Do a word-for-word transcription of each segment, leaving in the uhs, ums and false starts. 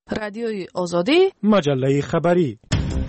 رادیوی آزادی، مجله خبری.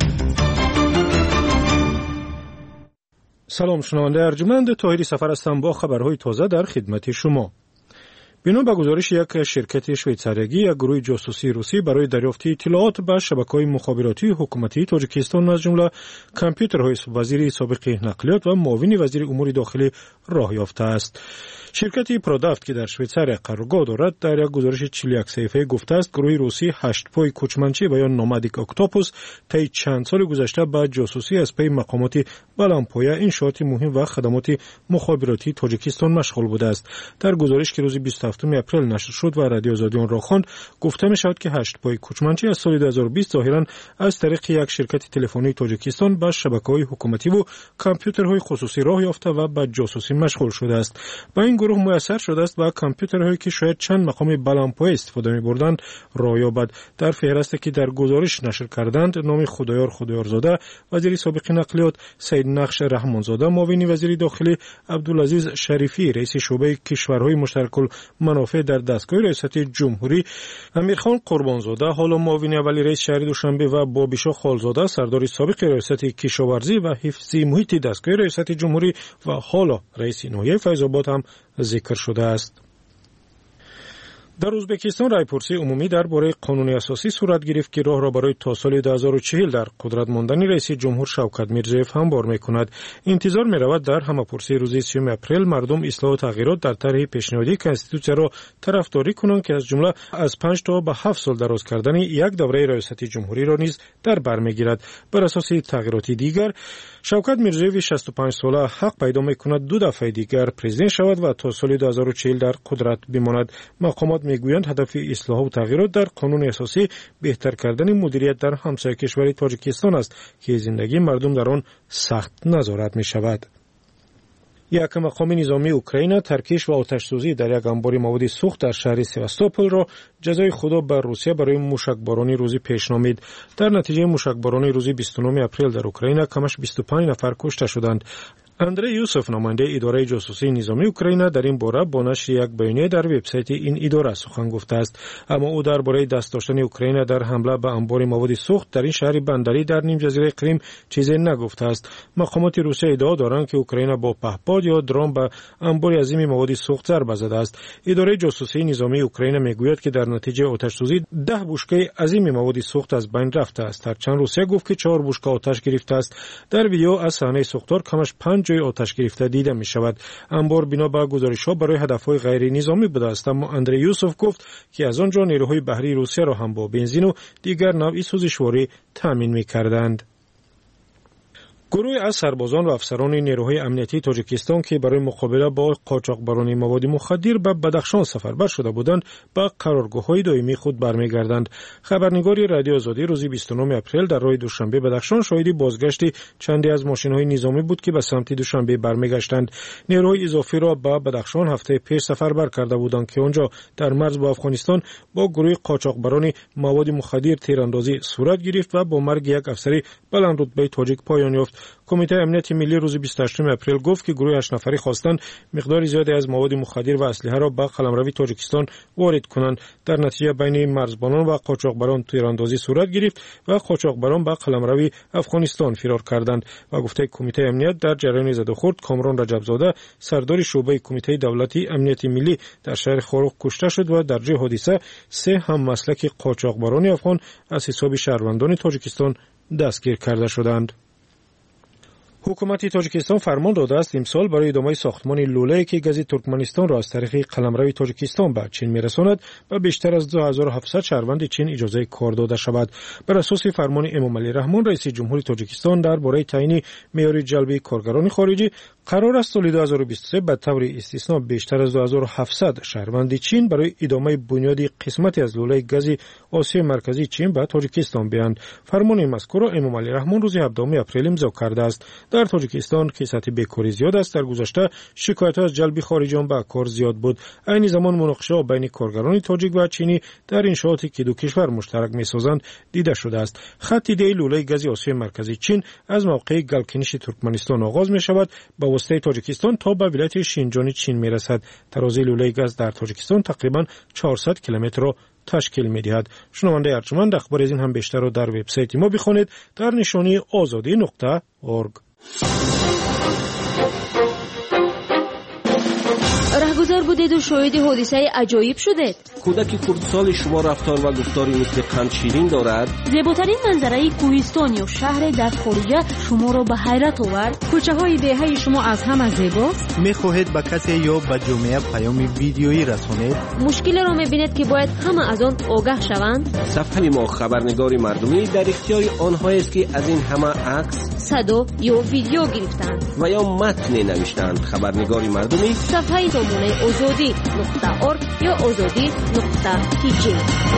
سلام شنونده ارجمند، طاهری سفر هستم با خبرهای تازه در خدمت شما. بنا به گزارش یک شرکت شویتزاریایی، یک گروه جاسوسی روسی برای دریافت اطلاعات به شبکه‌های مخابراتی حکومتی تاجیکستان از جمله کامپیوترهای وزیر سابق نقلیات و معاون وزیر امور داخلی راه یافته است. شرکت پرودافت که در شویتزاریا قرارگاه دارد در یک گزارش چهل و یک صفحه‌ای گفته است گروه روسی هشت پای کوچمنچی و یا نامادیک اکتوپوس طی چند سال گذشته با جاسوسی از پی مقامات بلندپایه، انشاءات مهم و خدمات مخابراتی تاجیکستان مشغول بوده است. در گزارش که روز بیست و هفتم اپریل نشر شد و رادیو آزادی آن را خواند، گفته می شود که هشت پای کوچمنچی از سال دو هزار و بیست ظاهرا از طریق یک شرکت تلفنی تاجیکستان به شبکه‌های حکومتی و کامپیوترهای خصوصی راه یافته و به جاسوسی مشغول شده است. با این گروه میسر شده است با کامپیوترهایی که شاید چند مقام بلندپایه استفاده می‌بردند راه یابد. در فهرستی که در گزارش نشر کردند نام خدایار خدایارزاده، وزیر سابق نقلیات سید نقش رحمانزاده، معاون وزیر داخلی عبدالعزیز شریفی، رئیس شعبه کشورهای مشترک المنافع در دستگاه ریاست جمهوری امیرخان قربانزاده، حالا معاون اولی رئیس شهر دوشنبه و بابیشا خالزاده، سردار سابق ریاست کشاورزی و حفظی محیط دستگاه ریاست جمهوری و حالا رئیس ناحیه فیض‌آباد هم ذکر شده است. در ازبکستان رایپرسی عمومی درباره قانون اساسی صورت گرفت که راه را برای تا سال دو هزار و چهل در قدرت ماندن رئیس جمهور شوکت میرزایف هموار می‌کند. انتظار می‌رود در همه‌پرسی روز سیوم اپریل مردم اصلاح و تغییرات در طرح پیشنهادی کنستیتوسیون را طرفداری کنند که از جمله از پنج تا به هفت سال دراز کردن یک دوره ریاست جمهوری را نیز در بر می‌گیرد. بر اساس تغییراتی دیگر شوکت میرزایف شصت و پنج ساله حق پیدا می‌کند دو دفعه دیگر پرزیدنت شود و تا سال دو هزار و چهل در قدرت بماند. مقامات میگویند هدف اصلاح و تغییرات در قانون اساسی بهتر کردن مدیریت در همسایه کشور تاجیکستان است که زندگی مردم در آن سخت نظارت می شود. یک مقام نظامی اوکراین ترکیش و آتش‌سوزی در یک انبار مواد سوخت در شهر سواستوپل را جزای خدا بر روسیه برای موشکبارانی روزی پیشنهاد. در نتیجه موشکبارانی روزی بیست و نه اپریل در اوکراین کمش بیست و پنج نفر کشته شدند. اندری یوسف، نماینده اداره جاسوسی نظامی اوکراین، در این باره با نشر یک بیانیه در وبسایت این اداره سخن گفته است، اما او درباره دست داشتن اوکراین در حمله به انبار مواد سوخت در این شهر بندری در نیم جزیره کریم چیزی نگفته است. مقامات روسیه ادعا دارند که اوکراین با پهپاد یا درون به انبار عظیم مواد سوخت ضربه زده است. اداره جاسوسی نظامی اوکراین میگوید که در نتیجه آتش‌سوزی ده بشکه عظیم مواد سوخت از بین رفته است. هرچند روسیه گفت که چهار بشکه آتش گرفته است. در ویدیو از صحنه سوختار کمش پنج جای آتش گرفته دیده می شود. انبار بنا به گزارش‌ها برای هدف‌های غیر نظامی بوده است، اما اندری یوسف گفت که از آنجا نیروهای بحری روسیه را هم با بنزین و دیگر نوع سوزشواری تامین می‌کردند. گروه از سربازان و افسران نیروهای امنیتی تاجیکستان که برای مقابله با قاچاقبران مواد مخدر به بدخشان سفربر شده بودند به قرارگاه‌های دائمی خود برمیگردند. خبرنگار رادیو آزادی روز بیست و نه اپریل در راه دوشنبه بدخشان شاهد بازگشت چندی از ماشین‌های نظامی بود که به سمت دوشنبه برمیگشتند. نیروهای اضافی را به بدخشان هفته پیش سفربر کرده بودند که آنجا در مرز با افغانستان با گروه قاچاقبران مواد مخدر تیراندازی صورت گرفت و با مرگ یک افسر بلندرتبه تاجیک پایان یافت. کمیته امنیت ملی روز بیست و هشت اپریل گفت که گروه هشت نفری خواستند مقدار زیادی از مواد مخدر و اسلحه را به قلمرو تاجیکستان وارد کنند. در نتیجه بین مرزبانان و قاچاقبران تیراندازی صورت گرفت و قاچاقبران به قلمرو افغانستان فرار کردند و گفته کمیته امنیت در جریان زدوخورد کامران رجبزاده، سردار شعبه کمیته دولتی امنیت ملی در شهر خاروق کشته شد و در جای حادثه سه هم مسلک قاچاقبران افغان از حساب شهروندان تاجیکستان دستگیر کرده شدند. حکومت تاجیکستان فرمان داده است امسال برای ادامه ساختمان لوله که گاز ترکمنستان را از طریق قلمرو تاجیکستان به چین میرساند و بیشتر از دو هزار و هفتصد شهروند چین اجازه کار داده شود. بر اساس فرمان امام علی رحمان رئیس جمهوری تاجیکستان درباره تعیین معیار جلب کارگران خارجی قرار است سال دو هزار و بیست و سه به طور استثنا بیشتر از دو هزار و هفتصد شهروند چین برای ادامه بنیادی قسمتی از لوله گاز آسیا مرکزی چین به تاجیکستان بیایند. فرمان مذکور را امام علی رحمان روز هفدهم اپریل امضا کرده است. در تاجیکستان که سطح بیکاری زیاد است، در گذشته شکایت‌ها از جلب خارجیان به کار زیاد بود. این زمان مناقشه بین کارگران تاجیک و چینی در انشاءاتی که دو کشور مشترک می‌سازند دیده شده است. خط ایده لوله گاز آسیا مرکزی چین از موقع گلکنیش ترکمنستان آغاز می‌شود با واسطه تاجیکستان تا به ولایت شینجان چین می‌رسد. ترازی لوله گاز در تاجیکستان تقریباً چهارصد کیلومتر را تشکیل می‌دهد. شنونده ارجمند اخبار از این هم بیشتر را در وبسایت ما بخوانید در نشانی آزادی نقطه اورگ. رهگذر بودید و شاهد حادثه عجایب شدید. کودک کردستان شما رفتار و گفتاری مثل قند شیرین دارد. زیباترین منظره کوهستان یا شهر در خارج شما را به حیرت آورد. کوچه های دهه شما از همه زیباست. میخواهید به کسی یا به جامعه پیام ویدیویی رسانید؟ مشکل را میبینید که باید همه از آن آگاه شوند. صفحه ما خبرنگاری مردمی در اختیار آنها است که از این همه عکس، صدا یا ویدیو گرفتند و یا متن نوشتند. خبرنگاری مردمی صفحه نمونه آزادی نقطه اورگ یا آزادی نقطه تی جی.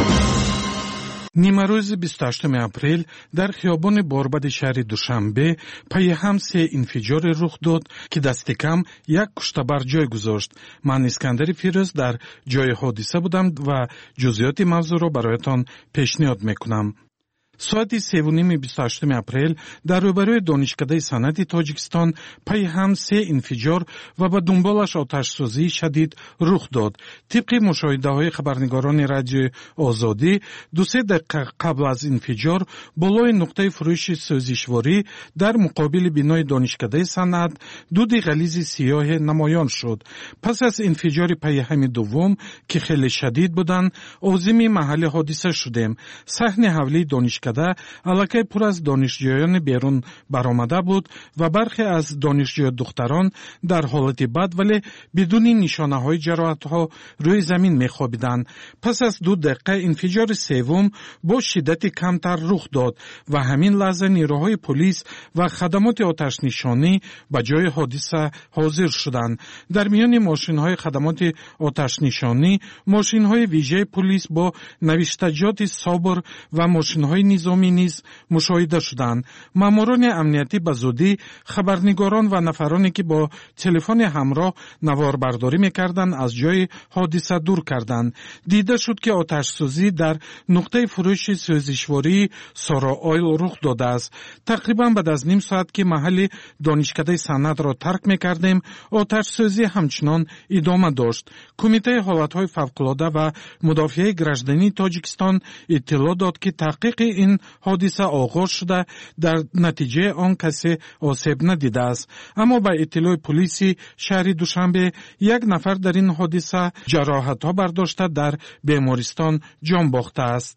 نیمه روز بیست و هشتم اپریل در خیابان باربد شهر دوشنبه پای هم سه انفجار رخ داد که دست کم یک کشته بر جای گذاشت. من اسکندر فیروز در جای حادثه بودم و جزئیات موضوع را برایتان پیشنهاد میکنم. ساعت سه و نیم بیست و هشتم اپریل در روبروی دانشکده صنعتی تاجیکستان پای هم سه انفجار و به دنبالش آتش‌سوزی شدید رخ داد. طبق مشاهده‌های خبرنگاران رادیو آزادی، دو سه دقیقه قبل از انفجار بالای نقطه فروش سوزشواری در مقابل بنای دانشکده صنعت دود غلیظ سیاه نمایان شد. پس از انفجار پای هم دوم که خیلی شدید بودند، عازم محل حادثه شدیم. صحن حولی دانشکده علاقه پر از دانشجویان بیرون برآمده بود و برخی از دانشجوی دختران در حالت بد ولی بدون نشانه های جراحت ها روی زمین می خوابیدند. پس از دو دقیقه انفجار سوم با شدت کمتر رخ داد و همین لحظه نیروهای پلیس و خدمات آتش نشانی به جای حادثه حاضر شدند. در میان ماشین های خدمات آتش نشانی، ماشین های ویژه پلیس با نوشتجات صابر و ماشین های نظامی نیز مشاهده شدند. ماموران امنیتی به زودی خبرنگاران و نفرانی که با تلفن همراه نواربرداری می‌کردند از جای حادثه دور کردند. دیده شد که آتش‌سوزی در نقطه فروش سوزشواری سارا آیل رخ داده است. تقریباً بعد از نیم ساعت که محل دانشکده صنعت را ترک می‌کردیم، آتش‌سوزی همچنان ادامه داشت. کمیته حالت‌های فوق‌العاده و مدافع گراجدانی تاجیکستان اطلاع داد که تحقیق این حادثه آغاز شده، در نتیجه آن کسی آسیب ندیده است. اما با اطلاع پلیس شهر دوشنبه یک نفر در این حادثه جراحت‌ها برداشته در بیمارستان جان باخته است.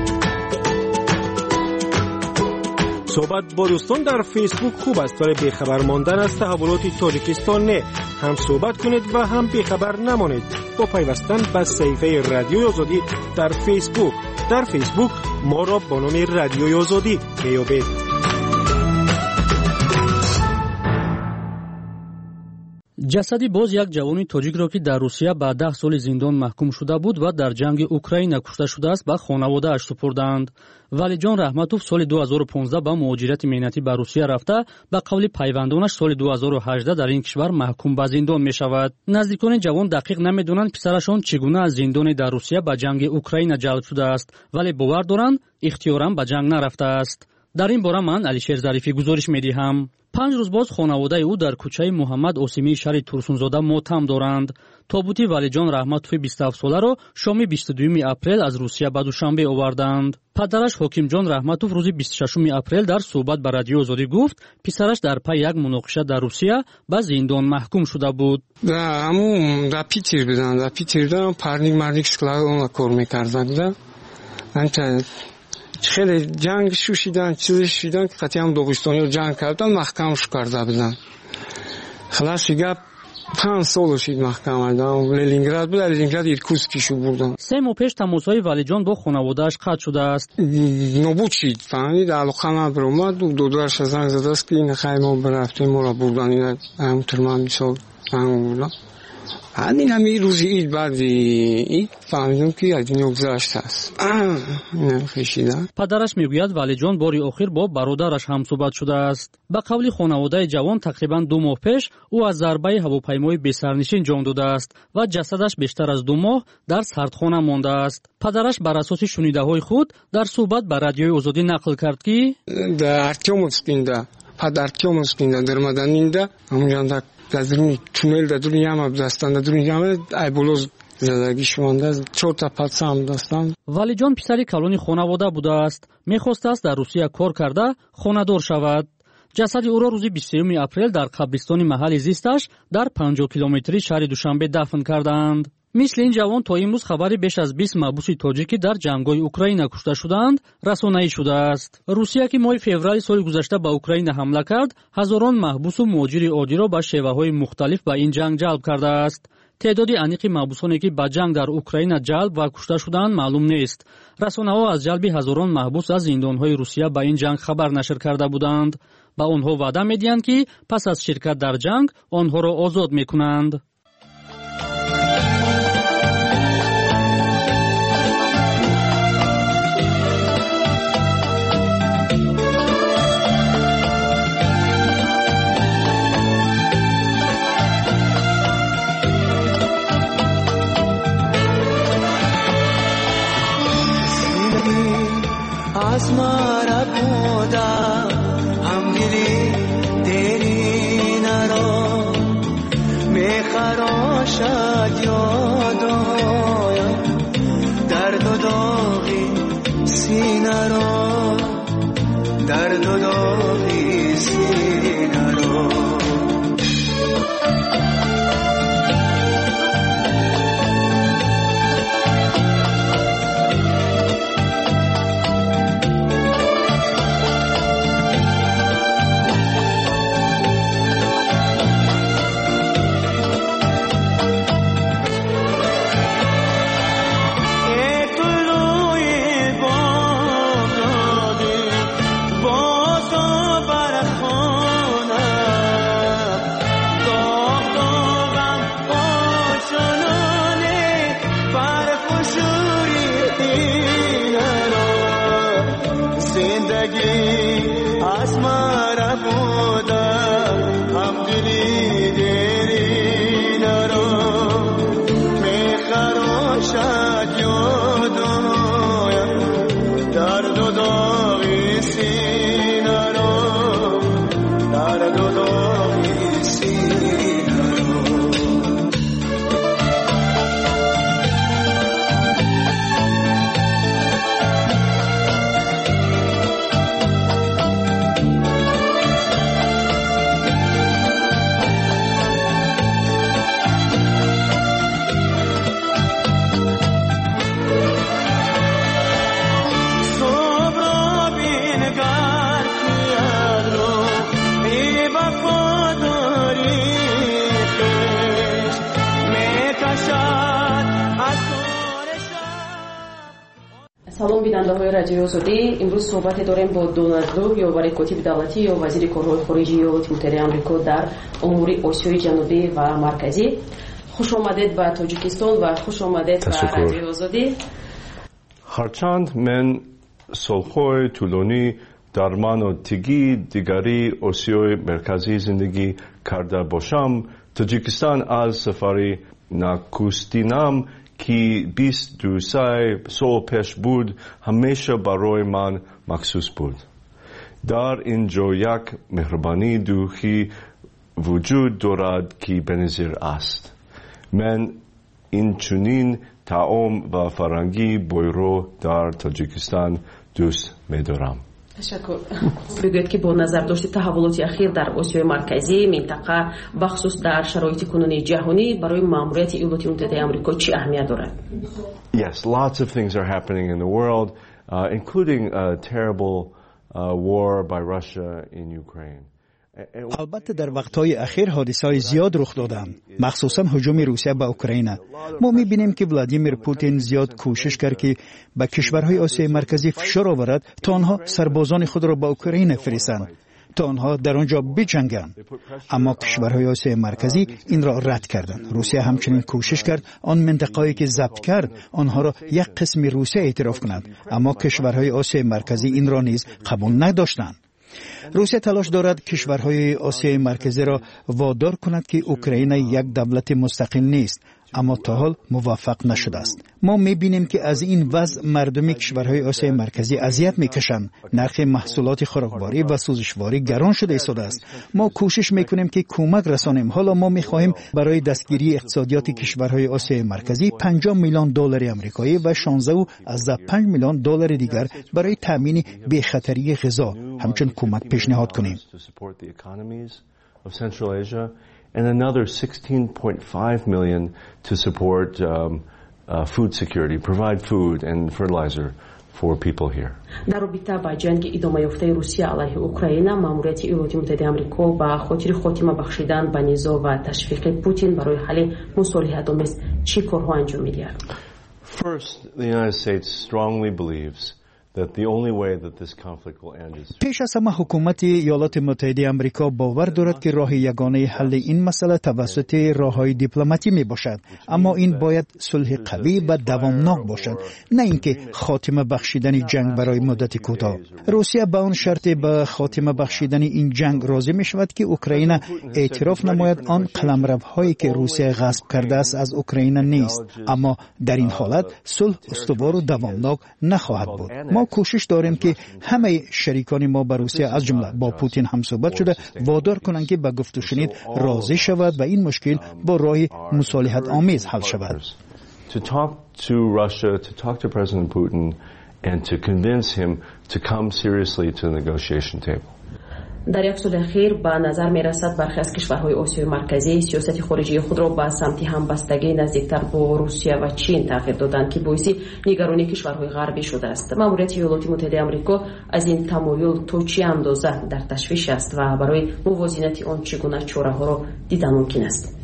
صحبت با دوستان در فیسبوک خوب است ولی بیخبر ماندن از تحولات تاجیکستان نه. هم صحبت کنید و هم بیخبر نمانید با پیوستن به صفحه رادیو آزادی در فیسبوک. در فیسبوک ما را با نام رادیو آزادی بیابید. جسدی باز یک جوانی تاجیک را که در روسیه به ده سال زندان محکوم شده بود و در جنگ اوکراین کشته شده است به خانواده اش سپردند. ولیجان رحمتوف سال دو هزار و پانزده به مهاجرت مهنتی به روسیه رفته به قول پیوندانش سال دو هزار و هجده در این کشور محکوم به زندان می شود. نزدیکان جوان دقیق نمیدونند پسرشان چگونه از زندان در روسیه به جنگ اوکراین جلب شده است، ولی باور دارند اختیاراً به جنگ نرفته است. در این باره من علیشیر ظریفی گزارش می‌دهم. پنج روز باز خانواده او در کوچه محمد آسیمی شهر تورسونزاده ماتم دارند. تابوت ولیجان رحمتوف بیست و هفت ساله را شام بیست و دوم اپریل از روسیه به دوشنبه آوردند. پدرش حکیم جان رحمتوف روز بیست و ششم اپریل در صحبت به رادیو آزادی گفت پسرش در پی یک مناقشه در روسیه به زندان محکوم شده بود. Да, аму да Питер бедан, да Питерда парник марлик склада кор мекардад да. Анча خیلی جنگ شوشیدن چیزی شیدن که قطعی هم دوغیستانی رو جنگ کردن محکمش کرده بودن. خلاص گپ پنج سال شید محکم آمدن. لنینگراد بود، لنینگراد ایرکوتسکیشو بردن. سه ماه پیش تماسهای ولیجان با خانواده‌اش قطع شده است. نبود شید فهمید علاقه نداره اومد دو دورش زنگ زده است که این خیلی ما برفتیم ما را بردن این همونطور من میسال همون بردن. همین همین روزی اید بعد اید فهمیدم که از این گذشته است. پدرش میگوید ولیجان باری آخر با برادرش هم صحبت شده است. به قول خانواده جوان تقریبا دو ماه پیش او از ضربه هواپیمای بی‌سرنشین جان داده است و جسدش بیشتر از دو ماه در سردخانه مانده است. پدرش بر اساس شنیده‌های خود در صحبت به رادیوی آزادی نقل کرد که در ارتیوموفسکیندا پدر ارتیوموفسکیندا در مدنیندا همونجا در درون تونل در درون یام دستان در درون یام ای بولوز زندگیش مانده. چهار تا بچه هم داشتم. ولیجان پسری کلانی خانواده بوده است. می‌خواست است در روسیه کار کرده خانه‌دار شود. جسد او را روز بیست و سوم اپریل در قبرستان محل زیستش در پنجاه کیلومتری شهر دوشنبه دفن کردند. مثل این جوان تا امروز خبری بیش از بیست محبوس تاجیکی در جنگ‌های اوکراین کشته شدند رسانه‌ای شده است. روسیه که ماه فوریه سال گذشته به اوکراین حمله کرد، هزاران محبوس و مهاجر عادی را به شیوه‌های مختلف به این جنگ جلب کرده است. تعداد انیق محبوسانی که به جنگ در اوکراین جلب و کشته شدند معلوم نیست. رسانه‌ها از جلب هزاران محبوس از زندان‌های روسیه به این جنگ خبر نشر کرده بودند. به آنها وعده می‌دهند که پس از شرکت در جنگ آنها را آزاد می‌کنند. आसमां पूदा हम गिरी तेरी नरो मैं खरोशा जोदो दर्द दोगी सीनरो दर्द दोगी सीनरो سلام بیننده های رادیو آزادی. امروز صحبت داریم با دونالد رو یا برای کاتب دولتی یا وزیر کارهای خارجی ایالات متحده آمریکا در امور آسیای جنوبی و مرکزی. خوش آمدید به تاجیکستان و خوش آمدید به رادیو آزادی. هرچند من سالهای طولانی در مناطقی دیگری آسیای مرکزی زندگی کرده باشم، تاجیکستان از سفری نخستینم که بیست و دو سال پیش بود همیشه برای من مخصوص بود. در اینجا یک مهربانی دوخی وجود دارد که بنظیر است. من این چنین طعام و فرهنگی بویرو در تاجیکستان دوست می‌دارم. تشکر. بگوید که با نظر داشت تحولات اخیر در آسیای مرکزی منطقه بخصوص در شرایط کنونی جهانی برای ماموریت ایالات متحده آمریکا چی اهمیت دارد؟ Yes, lots of things are happening in the world, uh, including a terrible uh, war by Russia in Ukraine. البته در وقتهای اخیر حادثه‌های زیاد رخ دادند، مخصوصا هجوم روسیه به اوکراین. ما می‌بینیم که ولادیمیر پوتین زیاد کوشش کرد که به کشورهای آسیای مرکزی فشار آورد تا آنها سربازان خود را به اوکراین فرستند تا آنها در آنجا بجنگند. اما کشورهای آسیای مرکزی این را رد کردند. روسیه همچنین کوشش کرد آن منطقه‌ای که ضبط کرد آنها را یک قسم روسیه اعتراف کنند، اما کشورهای آسیای مرکزی این را نیز قبول نداشتند. روسیه تلاش دارد کشورهای آسیای مرکزی را وادار کند که اوکراین یک دولت مستقل نیست، اما تا حال موفق نشده است. ما می‌بینیم که از این وضع مردم کشورهای آسیای مرکزی اذیت می‌کشند. نرخ محصولات خوراکواری و سوزشواری گران شده ایستاده است. ما کوشش می‌کنیم که کمک رسانیم. حالا ما می‌خواهیم برای دستگیری اقتصادیات کشورهای آسیای مرکزی پنجاه میلیون دلار آمریکایی و شانزده از پنج میلیون دلار دیگر برای تامین بی‌خطری غذا همچون کمک پیشنهاد کنیم. And another sixteen point five million to support um, uh, food security, provide food and fertilizer for people here. در رابطه با جنگ ادامه یافته روسیه علیه اوکراین، ماموریت ایالات متحده آمریکا با خاطر خاتمه بخشیدن به نزاع و تشویق پوتین برای حل مصالحت آمیز چه کارها انجام می‌دهد؟ First, the United States strongly believes that the only way that this conflict will end is پیش از همه حکومت ایالات متحده آمریکا باور دارد که راه یگانه حل این مسئله توسط راه‌های دیپلماتی می باشد، اما این باید صلح قوی و دوامناک باشد، نه اینکه خاتمه بخشیدن جنگ برای مدت کوتاه. روسیه با آن شرط به خاتمه بخشیدن این جنگ راضی می شود که اوکراین اعتراف نماید آن قلمروهایی که روسیه غصب کرده است از اوکراین نیست، اما در این حالت صلح استوار و دوامناک نخواهد بود. ما کوشش داریم که همه شریکان ما با روسیه از جمله با پوتین هم صحبت شده وادار کنند که به گفت و شنید راضی شود و این مشکل با راه مصالحت آمیز حل شود. To talk to Russia, to talk to President Putin and to convince him to come seriously to the negotiation table. در یک سال اخیر به نظر می رسد برخی از کشورهای آسیای مرکزی سیاست خارجی خود را به سمت همبستگی نزدیکتر با روسیه و چین تغییر دادند که باعث نگرانی کشورهای غربی شده است. ماموریت ایالات متحده آمریکا از این تمایل تا چه اندازه در تشویش است و برای موازنت آن چگونه چاره‌ها را دیدن ممکن است؟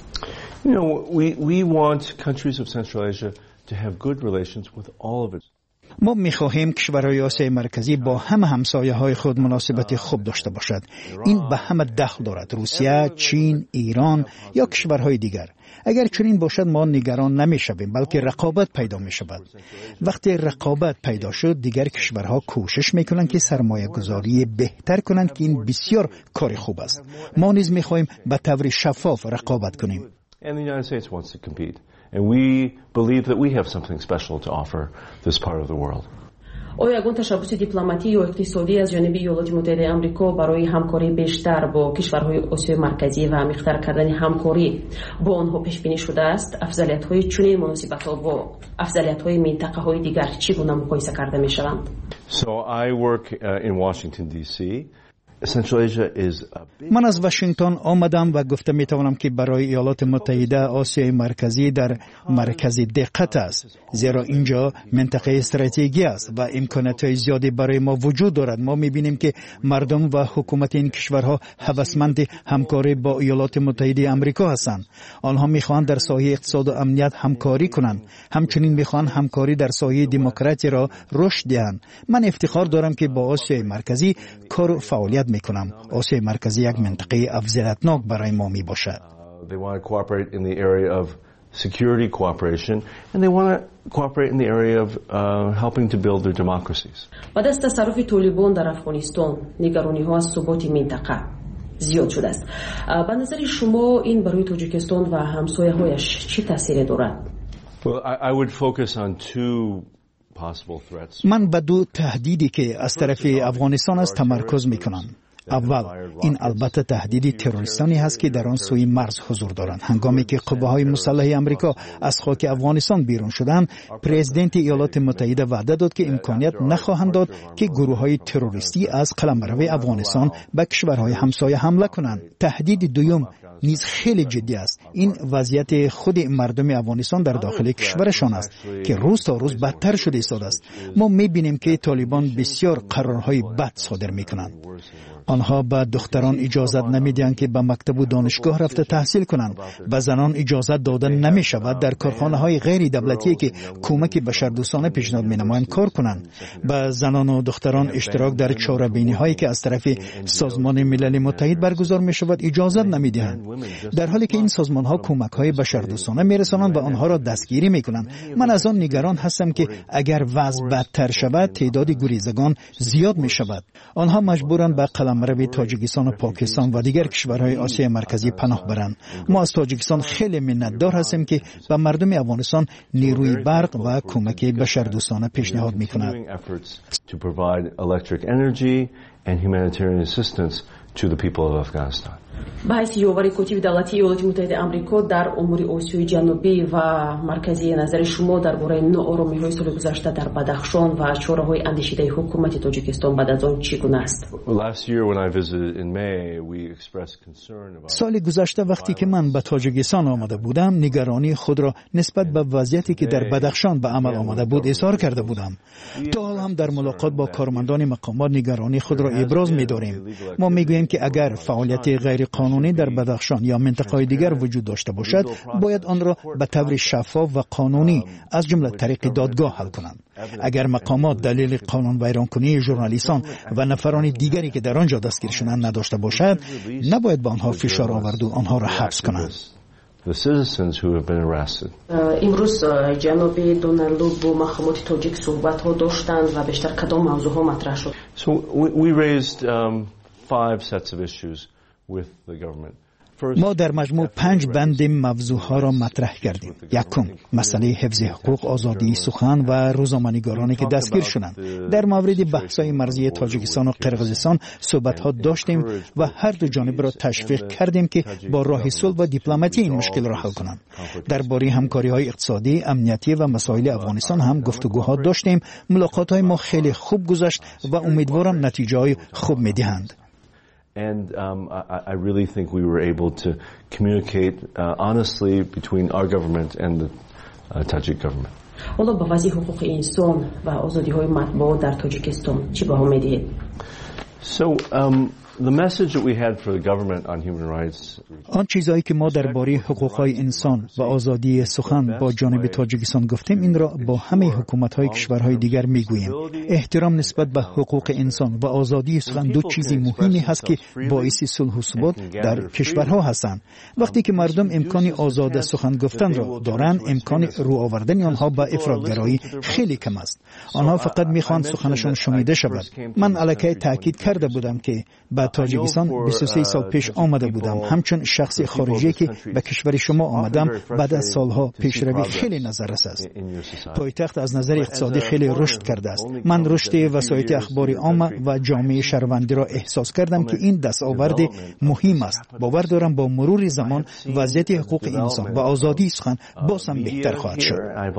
You know, we we want countries of Central Asia to have good relations with all of its. ما می‌خواهیم کشورهای آسیای مرکزی با همه همسایه‌های خود مناسبت خوب داشته باشد. این به همه دخل دارد، روسیه، چین، ایران یا کشورهای دیگر. اگر چنین باشد ما نگران نمی‌شویم، بلکه رقابت پیدا می‌شود. وقتی رقابت پیدا شد دیگر کشورها کوشش می‌کنند که سرمایه‌گذاری بهتر کنند که این بسیار کار خوب است. ما نیز می‌خواهیم به طور شفاف رقابت کنیم. And the United States wants to compete. And we believe that we have something special to offer this part of the world. آیا یگان تشبس دیپلماتی یا اقتصادی از جانب ایالات متحده آمریکا برای همکاری بیشتر با کشورهای آسیای مرکزی و عمیق‌تر کردن همکاری با آنها پیش بینی شده است؟ افضلیت‌های چنین مناسبت‌ها با افضلیت‌های منطقه‌های دیگر چگونه مقایسه کرده می‌شوند؟ So I work uh, in Washington D C. من از واشنگتن آمدم و گفته می توانم که برای ایالات متحده آسیای مرکزی در مرکز دقت است، زیرا اینجا منطقه استراتژیکی است و امکانات زیادی برای ما وجود دارد. ما می بینیم که مردم و حکومت این کشورها هوسمند همکاری با ایالات متحده آمریکا هستند. آنها می خواهند در ساحه اقتصاد و امنیت همکاری کنند، همچنین می خواهند همکاری در ساحه دموکراسی را رشد دهند. من افتخار دارم که با آسیای مرکزی کار و فعالیت میکنم. آسیای مرکزی یک منطقه افضلیتناک برای ما می باشد. They want to cooperate in the area of security cooperation and they want to cooperate in the area of uh, helping to build their democracies. بعد از تصرف طالبان در افغانستان نگرانی ها از ثبات منطقه زیاد شده است. به نظر شما این برای تاجیکستان و همسایه‌هایش چه تأثیری دارد؟ Well, I, I would focus on two من به دو تهدیدی که از طرف افغانستان است تمرکز میکنم. اول، این البته تهدید تروریستانی هست که در آن سوی مرز حضور دارند. هنگامی که قوه‌های مسلح آمریکا از خاک افغانستان بیرون شدند، پرزیدنت ایالات متحده وعده داد که امکانیت نخواهند داد که گروه‌های تروریستی از قلمرو افغانستان به کشورهای همسایه حمله کنند. تهدید دوم نیز خیلی جدی است. این وضعیت خود مردم افغانستان در داخل کشورشان است که روز تا روز بدتر شده ایستاده است. ما می‌بینیم که طالبان بسیار قرارهای بد صادر می‌کنند. آنها به دختران اجازت نمیدهند که به مکتب و دانشگاه رفته تحصیل کنند. به زنان اجازت داده نمی شود در کارخانه‌های غیر دولتی که کمک بشردوستانه پیشنهاد می‌نمایند کار کنند. به زنان و دختران اشتراک در چاره‌بینی‌هایی که از طرف سازمان ملل متحد برگزار می‌شود اجازت نمی‌دهند، در حالی که این سازمان‌ها کمک‌های بشردوستانه می‌رسانند و آنها را دستگیری می‌کنند. من از آن نگران هستم که اگر وضع بدتر شود تعداد گریزگان زیاد می‌شود. آنها مجبورند به قلم قلمرو تاجیکستان و پاکستان و دیگر کشورهای آسیای مرکزی پناه برند. ما از تاجیکستان خیلی منتدار هستیم که به مردم افغانستان نیروی برق و کمک بشردوستانه پیشنهاد می‌کند. to the people of Afghanistan. به حیث یاور کتیب دولتی ایالات متحده آمریکا در امور آسیای جنوبی و مرکزی، نظر شما درباره ناآرامی‌های سال گذشته در بدخشان و چاره‌های اندیشیده حکومت تاجیکستان بعد از آن چگونه است؟ سال گذشته وقتی که من به تاجیکستان آمده بودم، نگرانی خود را نسبت به وضعیتی که در بدخشان به عمل آمده بود اظهار کرده بودم. تا حال هم در ملاقات با کارمندان مقامات نگرانی خود را ابراز می‌داریم. ما می‌گوییم که اگر فعالیت غیر قانونی در بدخشان یا منطقه‌های دیگر وجود داشته باشد، باید آن را به طور شفاف و قانونی از جمله طریق دادگاه حل کنند. اگر مقامات دلیل قانون ویرانکنی ژورنالیستان و نفران دیگری که در آنجا دستگیر شدند نداشته باشد، نباید به آنها فشار آورد و آنها را حبس کنند. امروز جناب دونالدو با مقامات تاجیک صحبت‌ها داشتند و بیشتر کدام موضوع‌ها مطرح شد؟ So we, we raised um, five sets of issues with the government. ما در مجموع پنج بند موضوعها را مطرح کردیم. یکم، مسئله حفظ حقوق، آزادی سخن و روزنامه‌نگارانی که دستگیر شدند. در مورد بحث‌های مرزی تاجیکستان و قرقیزستان صحبت‌ها داشتیم و هر دو جانب را تشویق کردیم که با راه صلح و دیپلماتی این مشکل را حل کنند. درباره همکاری‌های اقتصادی، امنیتی و مسائل افغانستان هم گفتگوها داشتیم. ملاقات‌های ما خیلی خوب گذشت و امیدوارم نتیجه‌های خوب می‌دهند. And um, I, I really think we were able to communicate uh, honestly between our government and the uh, Tajik government. حالا با وضع حقوق انسان و آزادی‌های مطبوعات در تاجیکستان چی بها می‌دهید؟ So um, the message that we had for the government on human rights. آن چیزایی که ما درباره حقوق‌های انسان و آزادی سخن با جانب تاجیکستان گفتیم، این را با همه حکومت‌های کشورهای دیگر می‌گوییم. احترام نسبت به حقوق انسان و آزادی سخن دو چیز مهمی هست که باعث صلح و ثبات در کشورها هستند. وقتی که مردم امکان آزاد سخن گفتن را دارند، امکان رو آوردن آنها به افراطگرایی خیلی کم است. آنها فقط می‌خواهند سخنشان شنیده شود. من علیه تاکید کرده بودم که به تاجیکستان بیست و سه سال پیش آمده بودم. همچون شخص خارجی که به کشور شما آمدم، بعد از سالها پیشروی خیلی نظررس است. پایتخت از نظر اقتصادی خیلی رشد کرده است. من رشد وسایل اخباری عامه و جامعه شهروندی را احساس کردم که این دستاورد مهم است. باور دارم با مرور زمان وضعیت حقوق انسان و آزادی سخن باز هم بهتر خواهد شد.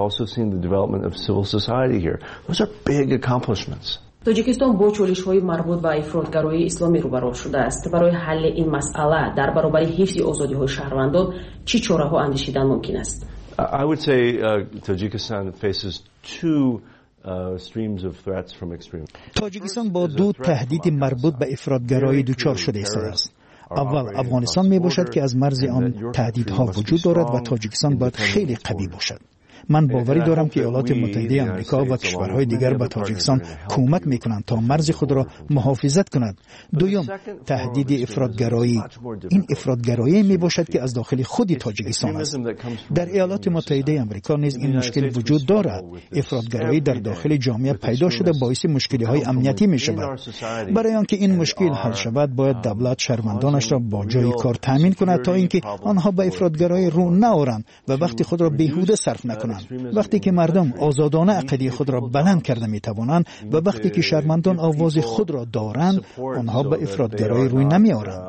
تاجیکستان با چالش‌های مربوط به افراطگرایی اسلامی روبرو شده است. برای حل این مسئله در برابر حفظ آزادی‌های شهروندان چه چاره‌ها اندیشیدن ممکن است؟ I would say uh, Tajikistan faces two uh, streams of threats from extreme. تاجیکستان با دو تهدید مربوط به افراطگرایی دچار شده است. اول افغانستان می باشد که از مرز آن تهدیدها وجود دارد و تاجیکستان باید خیلی قوی باشد. من باوری دارم که ایالات متحده آمریکا و کشورهای دیگر به تاجیکستان کمک میکنند تا مرز خود را محافظت کند. دوم، تهدید افراطگرایی. این افراطگرایی می باشد که از داخل خود تاجیکستان است. در ایالات متحده آمریکا نیز این مشکل وجود دارد. افراطگرایی در داخل جامعه پیدا شده باعث مشکل‌های امنیتی می شود. برای آنکه این مشکل حل شود، باید دولت شهروندانش را با جای کار تامین کند تا اینکه آنها به افراطگرایی رو نآورند و وقتی خود را بیهوده صرف نکنند. وقتی که مردم آزادانه عقیده خود را بلند کرده می توانند و وقتی که شهروندان آواز خود را دارند، آنها به افراطگرایی روی نمی آورند.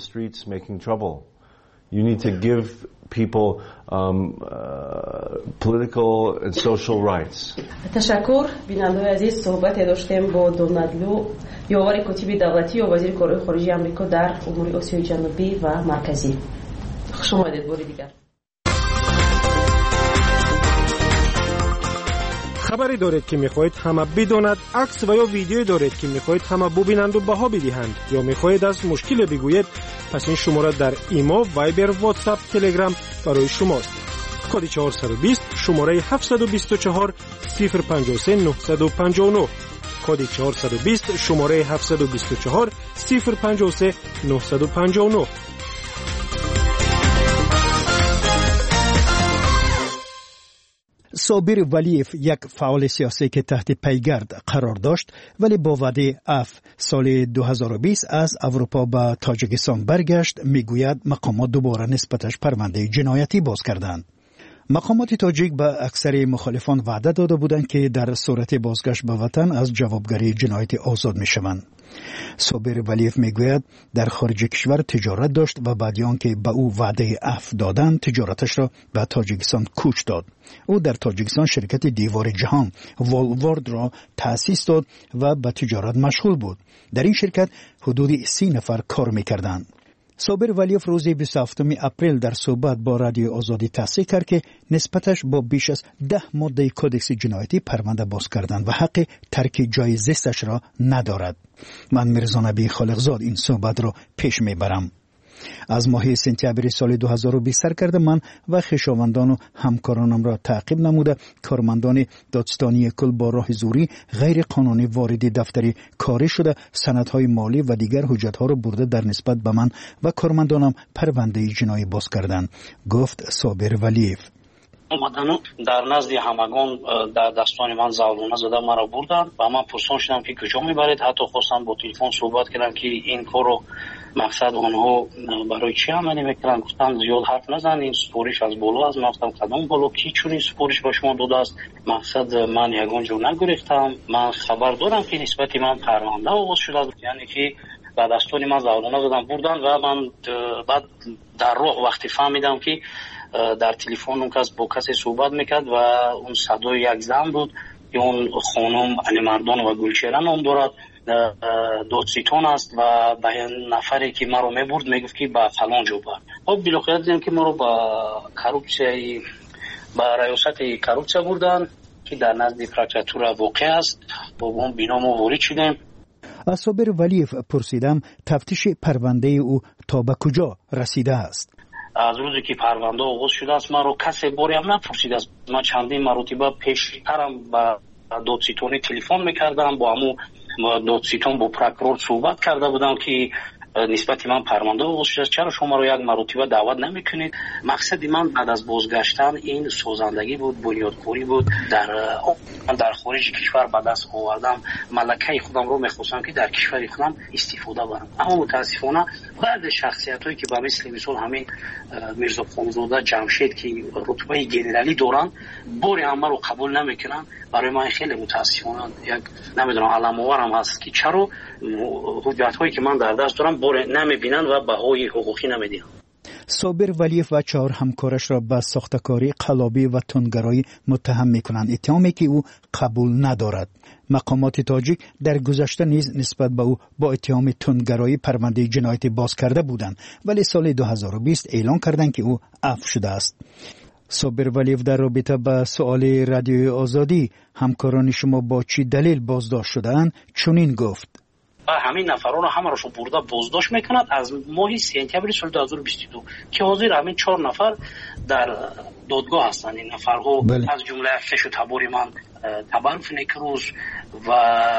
You need to give people um, uh, political and social rights. تشکر. بینندگان عزیز، صحبت داشتیم با دونالدو، یاور کتیب دولتی و وزیر کارهای خارجه آمریکا در امور آسیای جنوبی و مرکزی. خوش آمدید بار دیگر. خبری دارید که میخواهید همه بداند، عکس و یا ویدیویی دارید که میخواهید همه ببینند و بها بدهند، یا میخواهید از مشکل بگویید، پس این شماره در ایما، وایبر، واتساپ، تلگرام برای شماست. کد چهارصد و بیست، شماره هفتصد و بیست و چهار صفر پنجاه و سه نهصد و پنجاه و نه. کد چهارصد و بیست، شماره هفتصد و بیست و چهار صفر پنجاه و سه نهصد و پنجاه و نه. صابر ولیف یک فعال سیاسی که تحت پیگرد قرار داشت ولی با وعده عفو سال دو هزار و بیست از اروپا به تاجیکستان برگشت، میگوید مقامات دوباره نسبتش پرونده جنایتی باز کردند. مقامات تاجیک به اکثر مخالفان وعده داده بودند که در صورت بازگشت به وطن از جوابگری جنایتی آزاد میشوند. صابر ولیف میگوید در خارج کشور تجارت داشت و بعد آنکه به او وعده عفو دادند تجارتش را به تاجیکستان کوچ داد. او در تاجیکستان شرکت دیوار جهان والوارد را تأسیس داد و به تجارت مشغول بود. در این شرکت حدود سی نفر کار میکردند. صابر ولیف روز بیست و هفتم اپریل در صحبت با رادیو آزادی تصریح کرد که نسبتش با بیش از ده ماده کدکس جنایتی پرونده باز کردند و حق ترک جای زیستش را ندارد. من میرزا نبی خالقزاد این صحبت را پیش میبرم. از ماه سپتامبر سال دو هزار و بیست سر کرده من و خویشاوندان و همکارانم را تعقیب نموده کارمندان دادستانی کل با راه زوری غیر قانونی وارد دفتر کاری شده سندهای مالی و دیگر حجتها را برده در نسبت به من و کارمندانم پرونده جنایی باز کردند، گفت صابر ولیف. اومدن در نزد همگان در دستان من زالونه زده مرا بردن و من پرسان شدم که کجا میبرید. حتی خواستم با تلفن صحبت کردم که این کارو مقصد اونها برای چی عملی میکنن. گفتن زیاد حرف نزن، این سپورش از بالا است. من گفتم کدام بالا کی چون سپورش به شما داده است؟ مقصد من یگان جو نگریختم. من خبر دارم که نسبت من پرونده آغاز شده، یعنی که به دستان من زالونه زدن بردن و من بعد در راه وقتی فهمیدم که در تلفن اون کس با کسی صحبت میکرد و اون صدای یک زن بود که اون خانم علی مردان و گلچهره نام دارد، دادستان است و به نفری که ما رو میبرد میگفت که به فلان جا بر. خب بالاخره دیدم که ما رو با کارپسیای با ریاست کارپسیا بردن که در نزد پرکراتور واقع است. با اون بنا ما وارد شدیم. از صابر ولیف پرسیدم تفتیش پرونده او تا به کجا رسیده است. از روزی که پرونده آغاز شده است من رو کسی باری هم نپرسیده است. من چندین مرتبه پیشترم با دادستانی تلفن میکردم، با همون دادستان با پروکرور صحبت کرده بودم که نسبت من پرونده آغاز شده است، چرا شما رو یک مرتبه دعوت نمیکنید؟ مقصد من بعد از بازگشتن این سازندگی بود، بنیادکاری بود. در در خارج کشور به دست آوردم، ملکه خودم رو میخواستم که در کشور خودم استفاده برم. اما متاسفانه بعد شخصیتایی که به مثل مثال همین میرزا خانزاده جمشید که رتبه گنرالی دارن باری همه رو قبول نمیکنن. برای من خیلی متاسفانه یک نمیدونم علم آورم هست که چرا حجت هایی که من در دست دارم باری نمیبینن و بهای حقوقی نمیدین. صابر ولیف و چهار همکارش را به ساختکاری قلابی و تندگرایی متهم میکنند، اتهامی که او قبول ندارد. مقامات تاجیک در گذشته نیز نسبت به او با اتهام تندگرایی پرونده جنایتی باز کرده بودند، ولی سال دو هزار و بیست اعلان کردند که او عفو شده است. صابر ولیف در رابطه با سؤال رادیوی آزادی همکاران شما با چی دلیل بازداشت شدند چنین گفت. همین نفران رو همه رو برده بازداشت میکنند از ماه سپتامبر سال دو هزار و بیست و دو که حاضر همین چهار نفر در دادگاه هستند. این نفرها بله. از جمله کش و تباری من تبرف نکروز و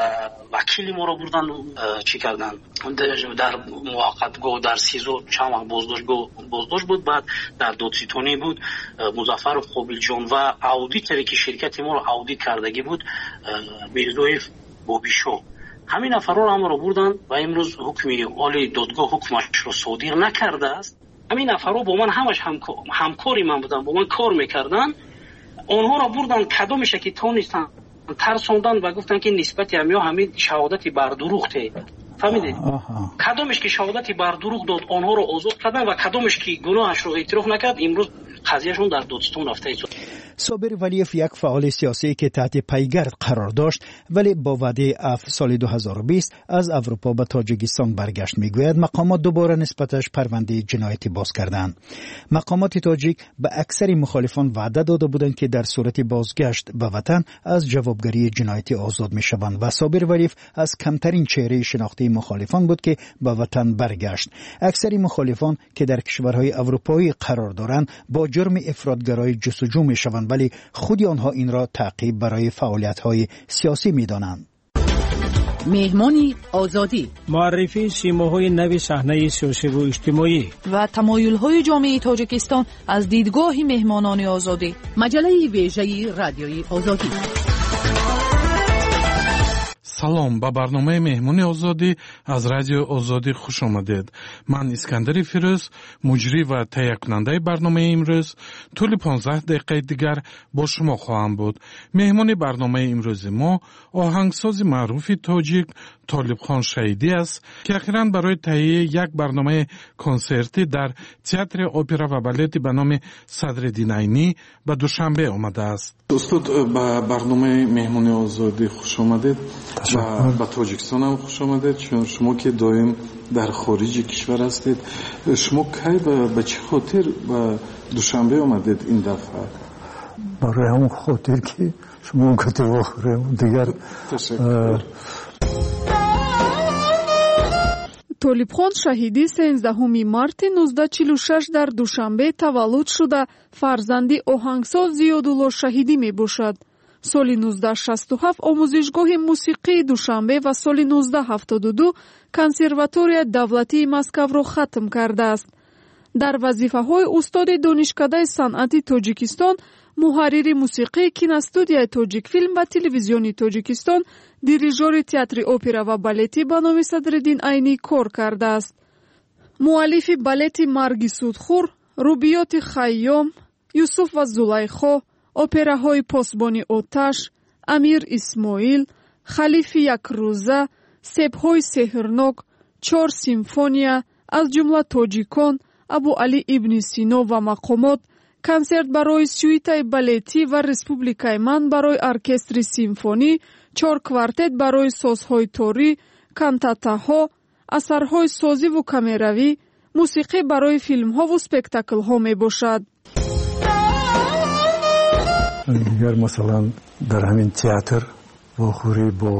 وکیل ما رو بردن چی کردن در موقتگاه در سیزو چند بازداشتگاه بازداشت بود. بعد در دادستانی بود مظفر قابل جان و اودیتری که شرکت ما رو اودیت کردگی بود میرزای بابیشو. همین افرار هم رو بردن و امروز حکمی عالی دادگاه حکمش رو صادر نکرده است. همین افرار با من همش همکاری من بودن، با من کار میکردن. آنها رو بردن کدامش که تونستن ترسوندن و گفتن که نسبت همیا همین شهادتی بر دروغه. فهمیدید؟ کدامش که شهادتی بر دروغ داد آنها رو آزاد کردن و کدامش که گناهش رو اعتراف نکرد امروز قضیهشون در دادستان رفته شد. صابر ولیف یک فعال سیاسی که تحت پیگرد قرار داشت ولی با وعده عفو سال دو هزار و بیست از اروپا به تاجیکستان برگشت میگوید مقامات دوباره نسبتش پرونده جنایتی باز کردند. مقامات تاجیک به اکثر مخالفان وعده داده بودند که در صورت بازگشت به وطن از جوابگری جنایتی آزاد میشوند و صابر ولیف از کمترین چهره شناخته مخالفان بود که به وطن برگشت. اکثر مخالفان که در کشورهای اروپایی قرار دارند با جرم افراطگرایی جستجو میشوند ولی خود آنها این را تعقیب برای فعالیت‌های سیاسی می‌دانند. مهمان آزادی، معرفی سیماهای نوی صحنه سیاسی و اجتماعی و تمایل‌های جامعه تاجیکستان از دیدگاه مهمانان آزادی. مجله ویژه رادیوی آزادی. салом ба барномаи меҳмони озодӣ аз радиои озодӣ хуш омадед. ман искандари фирӯз, муҷрӣ ва таҳиякунандаи барномаи имрӯз тӯли понздаҳ дақиқаи дигар бо шумо хоҳам буд. меҳмони барномаи имрӯзи мо оҳангсози маъруфи тоҷик толибхон шаҳидӣ аст, ки ахиран барои таҳияи як барномаи консертӣ дар театри опера ва балети ба номи Садриддин Айнӣ ба Душанбе омадааст. устод, ба барномаи меҳмони озодӣ хуш омадед. ба тоҷикистон ҳам хуш омадед, чун шумо ки доим дар хориҷи кишвар ҳастед. шумо кай ба чӣ хотир ба Душанбе омадед ин дафъа? барои ҳамон хотир ки шумо гуфтед вохӯрем дигар. толибхон шаҳидӣ сенздаҳуми марти нуздаҳ чилу шаш дар Душанбе таваллуд шуда фарзанди оҳангсоз Зиёдулло Шаҳидӣ мебошад. соли нуздаҳ шасту ҳафт омӯзишгоҳи мусиқии Душанбе ва соли нуздаҳ ҳафтоду ду консерваторияи давлатии Москавро хатм кардааст. дар вазифаҳои устоди донишкадаи санъати Тоҷикистон, муҳаррири мусиқии киностудияи Тоҷикфилм ва телевизиони Тоҷикистон, дирижёри театри опера ва балети ба номи Садриддин Айнӣ кор кардааст. муаллифи балети Марги Судхӯр, рубиёти Хайём, Юсуф ва Зулайхо, операҳои Посбони оташ, Амир Исмоил, Халифи Якрӯза, Себҳои сеҳрнок, Чор симфония, аз ҷумла Тоҷикон, Абу Али ибни Сино ва мақомот, консерт барои сюитаи балетӣ ва Республикаи ман барои оркестри симфонӣ, чор квартет барои созҳои торӣ, кантатаҳо, асарҳои созиву камеравӣ, мусиқӣ барои филмҳову спектаклҳо мебошад. дигар масалан дар ҳамин театр вохӯрӣ бо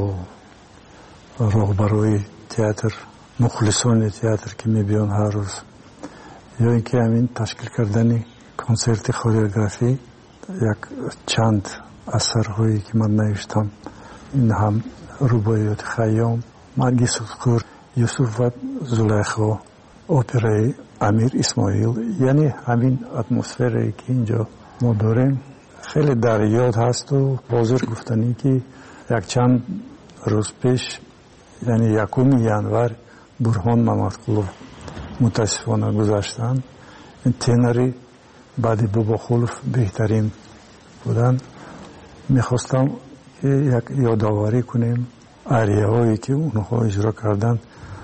роҳбарои театр, мухлисони театр ки мебиён ҳар рӯз, ё ин ки ҳамин ташкил кардани консерти хореографӣ, як чанд асарҳое ки ман навиштам, ин ҳам рубоиёти Хайём, Марги Судхӯр, Юсуф ва Зулайхо, операи Амир Исмоил, яъне ҳамин атмосферае ки инҷо мо дорем хеле дар ёд ҳасту ҳозир гуфтанӣ ки якчанд рӯз пеш, яъне якуми январ Бурҳон Мамадқулов мутаассифона гузаштанд. тенари баъди Бобохулов беҳтарин буданд. мехостам ки як ёдоварӣ кунем арияҳое ки онҳо иҷро карданд,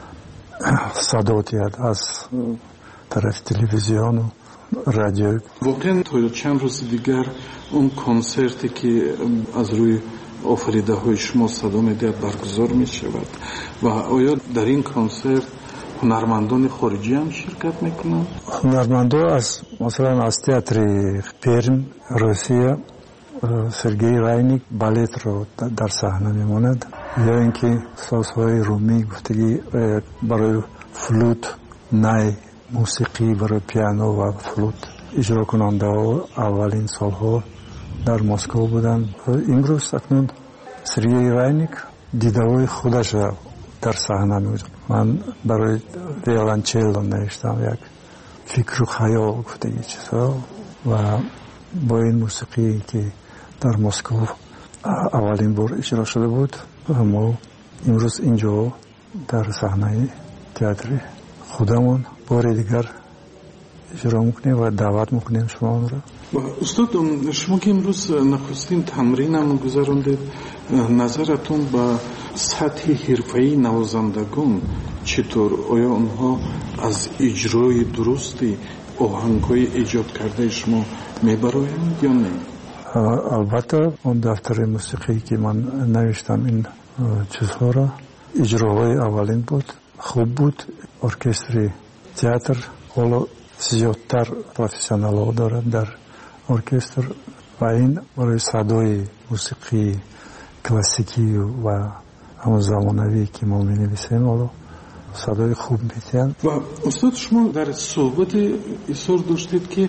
садоти аз тарафи телевизиону радио. воқеан то чанд рӯзи дигар он консерте ки аз рӯи офаридаҳои шумо садо медиҳад баргузор мешавад ва оё дар ин консерт ҳунармандони хориҷӣ ҳам ширкат мекунанд? ҳунармандон аз масалан аз театри Перм, Русия, Сергей Райник балетро дар саҳна мемонад, ё ин ки созҳои румӣ гуфтагӣ барои флут, най, мусиқӣ барои пиано ва флут иҷрокунандаҳо аввалин солҳо дар Москва буданд. имрӯз акнун Сергей Райник дидаҳои худашро дар саҳна мебудад. ман барои виолончелло навиштам як фикру хаёл гуфтагӣ чизо ва бо ин мусиқие ки дар Москва аввалин бор иҷро шуда буд, мо имрӯз инҷо дар саҳнаи театри худамон бори дигар иҷро мекунем ва даъват мекунем шуморо. устод, шумо ки имрӯз нахустин тамринам гузарондед, назаратон ба сатҳи ҳирфаии навозандагон читор? оё онҳо аз иҷрои дурусти оҳангҳои эҷод кардаи шумо мебароянд ё не? албатта он дафтари мусиқӣ ки ман навиштам ин чизҳоро, иҷроҳои аввалин буд, хуб буд. оркестри театр ҳоло зиёдтар профессионалҳо дорад дар оркестр ва ин барои садои мусиқии классикию ва ҳамон замонавӣ ки мо менависем ҳоло садои хуб метиҳад. ва устод, шумо дар суҳбате изҳор доштед ки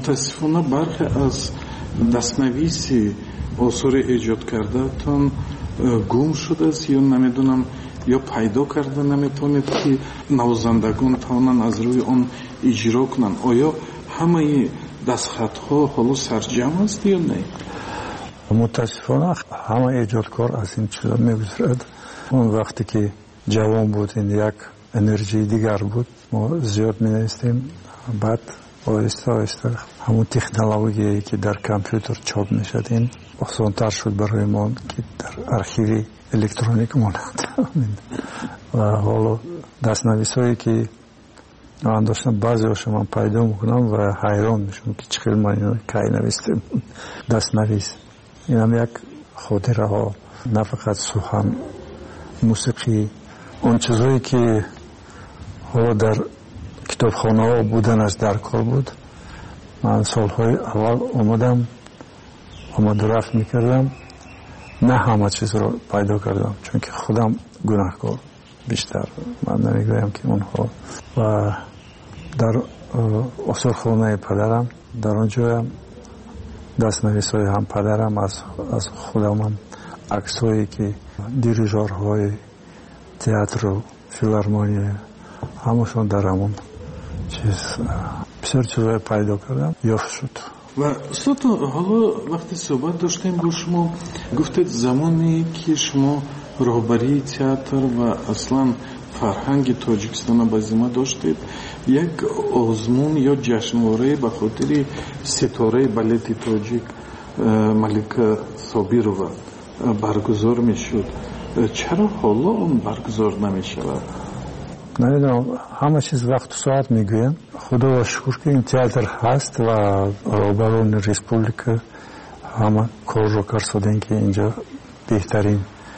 мутаассифона бархе аз дастнависи осори эҷод кардаатон гум шудааст ё намедонам ё пайдо карда наметавонед ки навозандагон тавонанд аз рӯи он иҷро кунанд. оё ҳамаи дастхатҳо ҳоло сарҷам аст ё не? мутаассифона ҳама эҷодкор аз ин чиза мегузарад. он вақте ки ҷавон буд ин як энержии дигар буд. мо зиёд менавистем, баъд оҳиста оҳиста ҳамун технологияе ки дар компютер чоп мешад ин осонтар шуд барои мо ки дар архиви электроник монад. ва ҳоло дастнависое ки ман доштам баъзеҳоша ман пайдо мекунам ва ҳайрон мешавам ки чӣ хел ман ино кай навистем дастнавис. инам як хотираҳо, на фақат сухан, мусиқӣ, он чизое ки ҳоло дар китобхонаҳо буданаш дар кор буд. ман солҳои аввал омадам омаду рафт мекардам, на ҳама чизро пайдо кардам, чунки худам гунаҳкор биштар, ман намегӯям ки онҳо. ва дар осорхонаи падарам, дар он ҷоям дастнависҳои ҳам падарам аз худамам аксҳое ки дирижёрҳои театру филармония ҳамашон дар ҳамон чиз бисёр чизҳое пайдо кардам, ёфт шуд. ва устод, ҳоло вақте суҳбат доштем бо шумо, гуфтед замоне ки шумо роҳбарии театр ва аслан фарҳанги тоҷикистона ба зимма доштед, як озмун ё ҷашнворае ба хотири ситораи балети тоҷик Малика Собирова баргузор мешуд. чаро ҳоло он баргузор намешавад? намедонам, ҳама чиз вақту соат мегӯям. худоро шукр ки ин театр ҳаст ва роҳбарони республика ҳама корро карсодем ки инҷо беҳтарин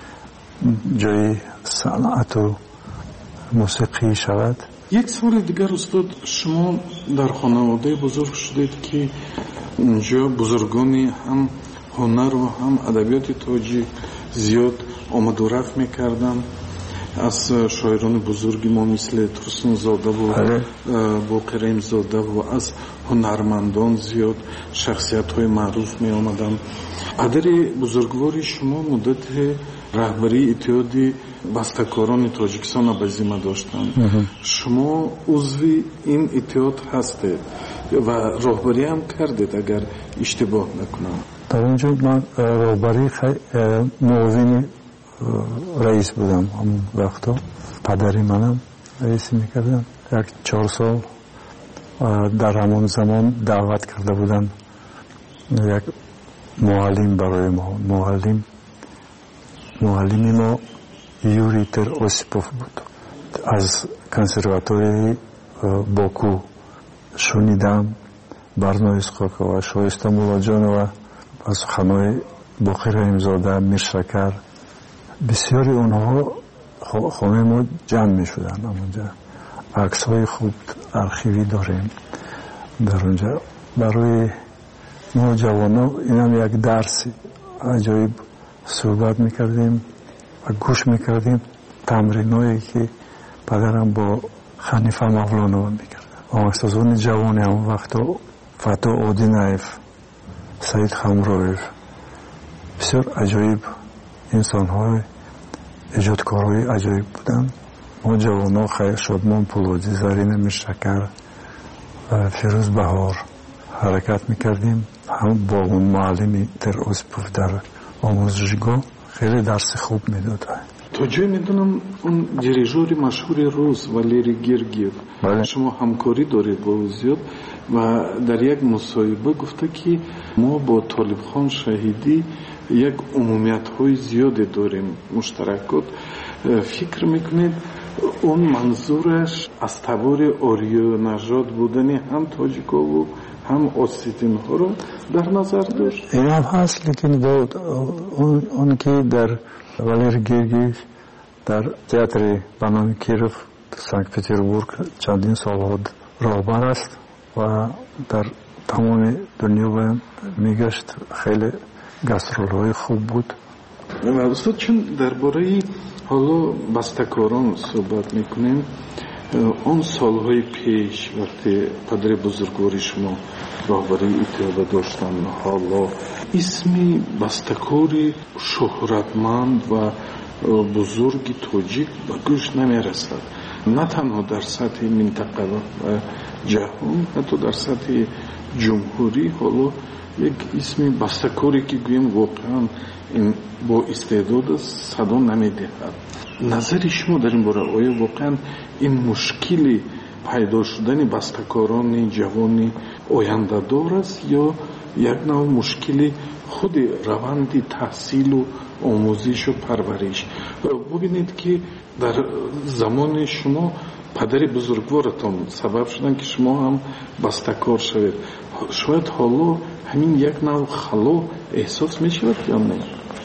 ҷои санъату мусиқӣ шавад. як соли дигар устод, шумо дар хонаводаи бузург шудед ки инҷо бузургони ҳам ҳунару ҳам адабиёти тоҷик зиёд омаду рафт мекарданд. аз шоирони бузурги мо мисли Турсунзодаву Боқираимзодаву аз ҳунармандон зиёд шахсиятҳои маъруф меомаданд. падари бузургвори шумо муддати раҳбарии иттиҳоди бастакорони Тоҷикистон ба зимма доштанд. шумо узви ин иттиҳод ҳастед ва роҳбарӣ ҳам кардед, агар иштибоҳ накунам. дар он ҷо ман роҳбарии муовини раис будам. ҳамон вақто падари манам раисӣ мекардам. як чор сол дар ҳамон замон даъват карда буданд як муаллим барои мо. муаллим муаллими мо Юрий Тер Осипов буд. аз консерваторияи Боку шунидам Барнои Исхоқова, Шоиста Муллоҷонова, аз суханои Боқираимзода, Миршакар, бисёри онҳо хонаи мо ҷамъ мешуданд. амонҷа аксҳои хуб архивӣ дорем дар онҷа. барои мо ҷавонон инам як дарси аҷоиб суҳбат мекардем ва гӯш мекардем тамриное ки падарам бо Ханифа Мавлонова мекард. омӯзсозони ҷавони ҳамон вақто Фато Одинаев, Саид Хамроев, бисёр аҷоиб инсонҳои эҷодкорҳои аҷоиб буданд. мо ҷавонон Хайр Шодмон Пулодӣ, Зарина Миршакар ва Фирӯз Баҳор ҳаракат мекардем. ҳам бо он муаллими Тер Осипов дар омӯзишгоҳ хеле дарси хуб медод. то ҷое медонам он дирижёри машҳури рус Валерий Гергиев, шумо ҳамкорӣ доред бо ӯ зиёд ва дар як мусоҳиба гуфта ки мо бо Толибхон Шаҳидӣ як умумиятҳои зиёде дорем, муштаракот. фикр мекунед он манзураш аз табори ориёнажод будани ҳам тоҷикову ҳам осетинҳоро дар назар дошт? инам ҳаст, лекин он ки дар Валерий Гергиев дар театри Банони Киров Санкт-Петербург чандин солҳо роҳбар аст ва дар тамоми дунё мегашт. хеле гастролҳои хуб буд. устод, чун дар бораи ҳоло бастакорон суҳбат мекунем, اون سالهای پیش وقتی پدر بزرگواری شما راهبری اتحاد داشتن، حالا اسمی بستکاری شهرتمند و بزرگ تاجیک به گوش نمی رسد، نه تنها در سطح منطقه و جهان، حتی در سطح جمهوری. حالا یک اسمی بستکاری که گویم واقعا این با استعداد صدا نمی دهد. نظر شما در این باره آیا واقعا این مشکلی پیدا شدن بستکاران جوان آینده دار است یا یک نوع مشکلی خود روند تحصیل و آموزش و پرورش؟ ببینید که در زمان شما پدر بزرگوارتان سبب شدن که شما هم بستکار شوید. شاید حالا همین یک نوع خلا احساس می شود یا نه؟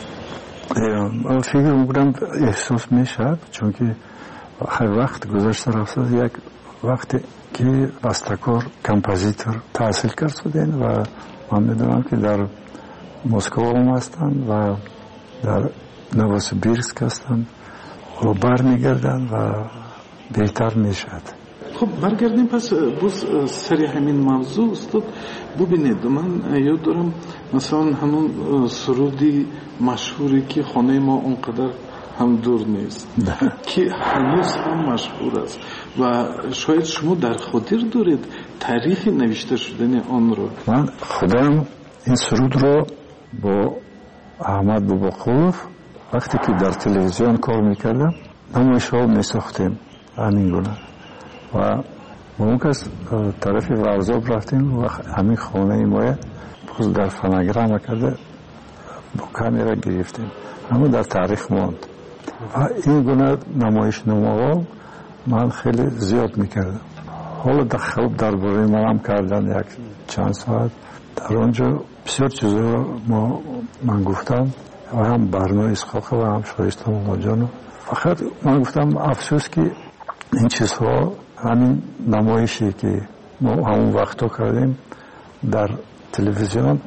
فکر میکنم احساس می شود، چون که هر وقت گذشته رفته یک وقتی که بستکار کمپوزیتور تحصیل کرد شدن و من میدونم که در مسکو هم هستن و در نووسیبیرسک هستن و برمیگردن و بهتر میشد. خب برگردیم پس باز سری همین موضوع استاد. ببینید من یاد دارم مثلا همون سرودی مشهوری که خانه ما اونقدر هم دور نیست که هنوز هم مشهور است و شاید شما در خاطر دارید تاریخ نوشته شدن آن رو. من خودم این سرود رو با احمد باباقولوف وقتی که در تلویزیون کار میکردم نمایش ها میساختیم همین گونه و با اون کس طرف ورزاب رفتیم و همین خانه ما باز در فناگرام کرده با کامیرا گرفتیم، اما در تاریخ ماند و این گونه نمایش نماها من خیلی زیاد میکردم. حالا در خواب در باره من هم کردن یک چند ساعت در آنجا بسیار چیزا ما من گفتم و هم برنامه اسحاق و هم شایسته مولاجانو. فقط من گفتم افسوس که این چیزها همین نمایشی که ما همون وقتا کردیم در تلویزیون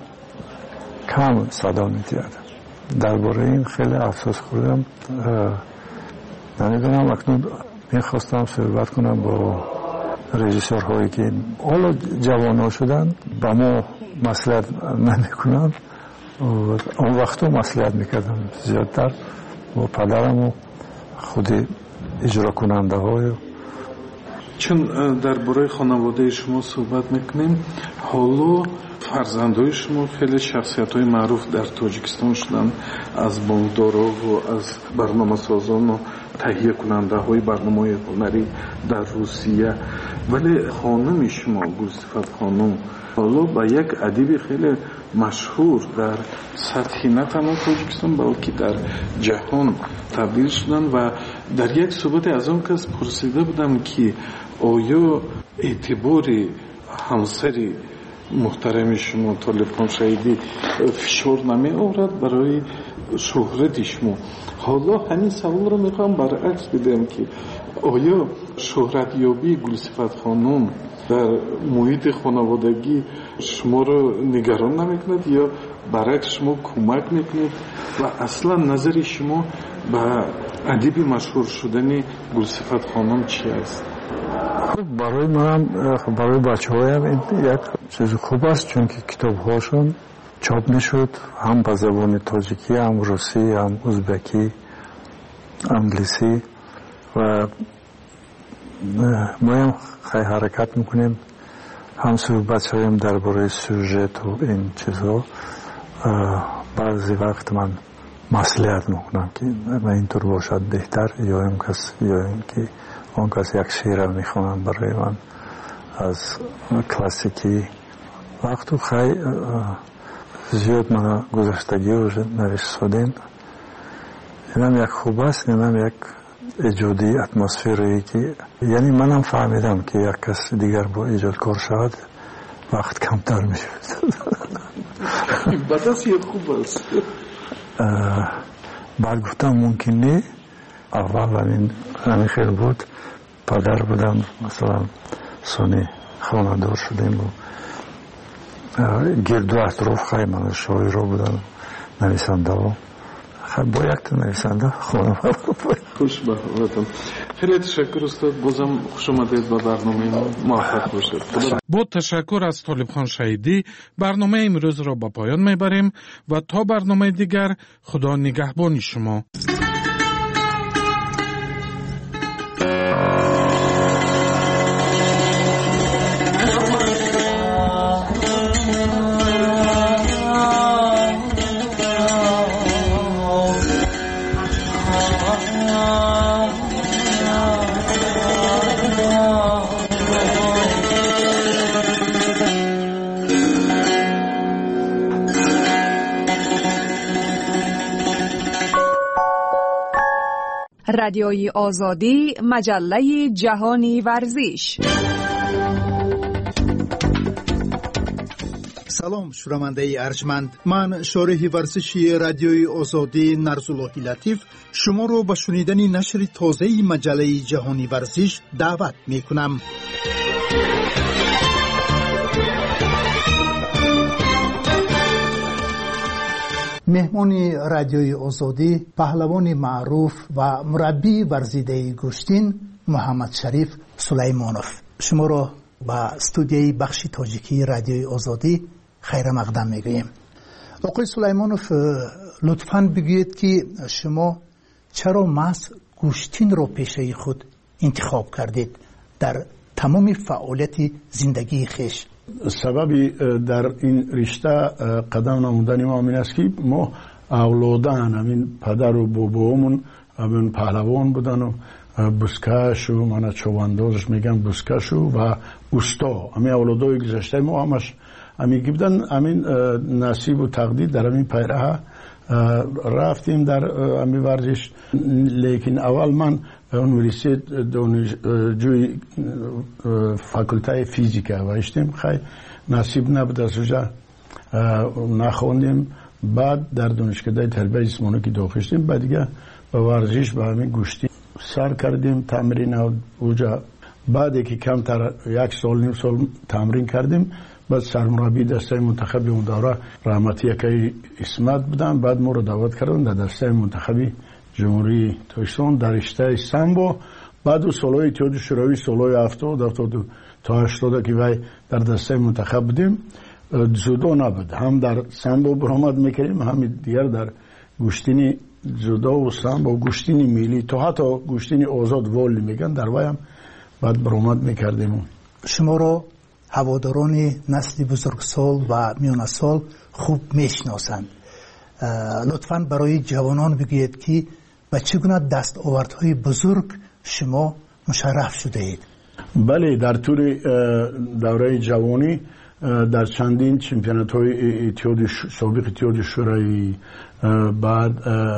کم صدا می‌داد. درباره این خیلی افسوس خوردم. نمیدونم اکنون میخواستم صحبت کنم با رژیسورهایی که حالا جوان شدن با ما مصلحت نمیکنن، اون وقتا مصلحت میکردم زیادتر با پدرم و خود اجرا کننده های. چون در برای خانواده شما صحبت میکنیم، حالا فرزندای شما خیلی شخصیت های معروف در تاجیکستان شدن، از بانکدارا و از برنامه سازان و تهیه کننده های برنامه هنری در روسیه. ولی خانم شما گلصفت خانم حالا با یک ادیب خیلی مشهور در سطح نه تنها تاجیکستان بلکه در جهان تبدیل شدن و در یک صحبت از اون کس پرسیده بودم که آیا اعتبار همسری محترم شما طالب شهیدی فشار نمی آورد برای شهرت شما؟ حالا همین سوال رو میخوام برعکس بدم که آیا شهرت یابی گلصفت خانم در محیط خانوادگی شما رو نگران نمیکند یا برعکس شما کمک میکنید و اصلا نظر شما به ادیب مشهور شدن گلصفت خانم چی است؟ برای من برای بچه هایم این یک چیز خوب است، چون که کتاب هاشون چاپ میشد هم به زبان تاجیکی، هم روسی، هم ازبکی، انگلیسی و ما هم خیلی حرکت میکنیم، هم صحبت شدیم درباره سوژت و این چیزها. بعضی وقت من مصلحت میکنم که اینطور باشد بهتر یا این کس یا این که آن کس یک شعر میخوانم برای من از کلاسیکی. وقتی خیلی زیاد من گذشتگی رو نوشت شدیم، اینم یک خوب است، اینم یک ایجادی اتمسفری که یعنی منم فهمیدم که یک کس دیگر با ایجاد کار شد وقت کمتر میشود. بعد از یک خوب است. بعد گفتم ممکن نه، اول همین همین خیلی بود، پدر بودم مثلا سونی خانه دار شدیم و گرد و اطراف خیلی من شاعر رو بودم، نویسنده ها. خب با یک تا نویسنده خانم خوش به حالتم. خیلی تشکر استاد، بازم خوش آمدید به برنامه ما، موفق باشید. با تشکر از طالبخان شهیدی برنامه امروز را به پایان میبریم و تا برنامه دیگر خدا نگهبان شما. رادیوی آزادی، مجله جهانی ورزش. سلام شنونده ارجمند، من شارح ورزشی رادیوی آزادی نرزاللهی لطیف شما رو به شنیدن نشر تازه مجله جهانی ورزش دعوت می کنم. مهمان رادیوی آزادی پهلوان معروف و مربی ورزیده گشتین محمد شریف سلیمانوف شما را به استودیوی بخش تاجیکی رادیوی آزادی خیر مقدم میگویم. آقای سلیمانوف، لطفاً بگویید که شما چرا محض گوشتین را پیشه خود انتخاب کردید در تمام فعالیت زندگی خیش؟ سببی در این رشته قدم نمودن ما این است که ما اولادان همین پدر و بابامون همین پهلوان بودن و بسکش و من چواندازش میگم بسکش و اوستا، همین اولادای گذشته ما همش همین بودن. همین نصیب و تقدیر در همین پیره رفتیم در همین ورزش. لیکن اول من یونیورسیت دانشجوی فاکولته فیزیک هستیم، خیلی نصیب نبود از اونجا نخوندیم. بعد در دانشکده تربیت جسمانی که داخل شدیم، بعد دیگه به ورزش به همین گوشتی سر کردیم تمرین اونجا. بعد که کمتر یک سال نیم سال تمرین کردیم، بعد سرمربی دسته منتخب اون دوره رحمتی یکی اسمت بودن. بعد ما رو دعوت کردن در دسته منتخبی جمهوری تاجیکستان در رشته سامبو. بعد سالهای اتحاد شوروی سالهای هفتاد هفتاد تا هشتاد که وای در دسته منتخب بودیم. جودو نبود، هم در سامبو برآمد میکردیم، هم دیگر در گوشتینی جودو و سامبو گوشتینی ملی تا حتی گوشتینی آزاد والی میگن در وای هم بعد برآمد میکردیم. شما رو هواداران نسل بزرگسال و میان سال خوب میشناسند. لطفاً برای جوانان بگویید که به چگونه دستاوردهای بزرگ شما مشرف شده اید؟ بله، در طول دوره جوانی در چندین چمپیونات های اتحاد سابق اتحاد شوروی، بعد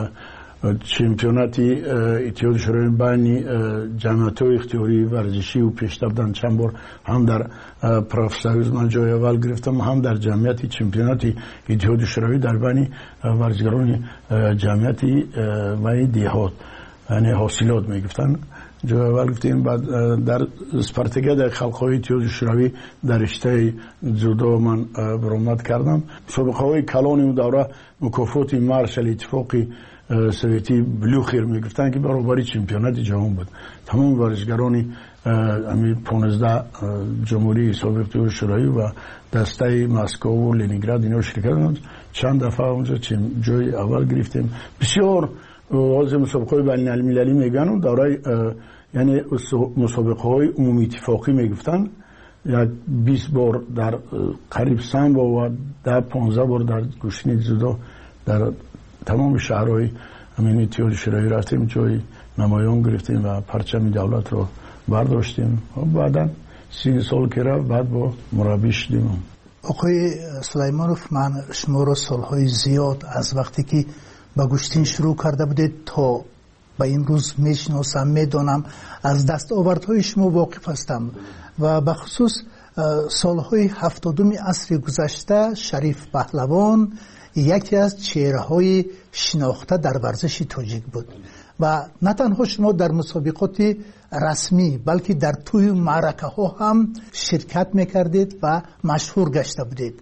چمپیوناتی اتحاد شوروی بین جمعیت های اختیاری ورزشی و پیشرفت بودن. چند بار هم در پروفسوریز من جای اول گرفتم، هم در جمعیت چمپیوناتی اتحاد شوروی در بین ورزشکاران جمعیتی بین دیهات، یعنی حاصلات میگفتن، جای اول گفتیم. بعد در اسپارتاکیاد خلق‌های اتحاد شوروی در رشته جودو من برآمد کردم. سابقه های کلان اون دوره مکافات مارشال اتفاقی سویتی بلوخیر میگفتن که برابری چمپیونات جهان بود. تمام ورزشکاران همین پانزده جمهوری سابق شوروی و دسته مسکو و لنینگراد اینا شرکت کردند. چند دفعه اونجا جای اول گرفتیم. بسیار از مسابقه بین المللی میگن دوره، یعنی مسابقه های عمومی اتفاقی میگفتن. یک بیست بار در قریب سامبو و ده پانزده بار در گوشتین جودو در تمام شهرهای همین اتحاد شوروی رفتیم، جای نمایان گرفتیم و پرچم دولت رو برداشتیم. و بعدا سی سال که رفت بعد با مربی شدیم. آقای سلیمانوف، من شما رو سالهای زیاد از وقتی که با گوشتین شروع کرده بودید تا به این روز میشناسم، میدانم، از دستاوردهای شما واقف هستم و به خصوص سالهای هفتادم عصر گذشته شریف پهلوان یکی از چهره‌های شناخته در ورزش تاجیک بود و نه تنها شما در مسابقات رسمی بلکه در توی معرکه ها هم شرکت میکردید و مشهور گشته بودید.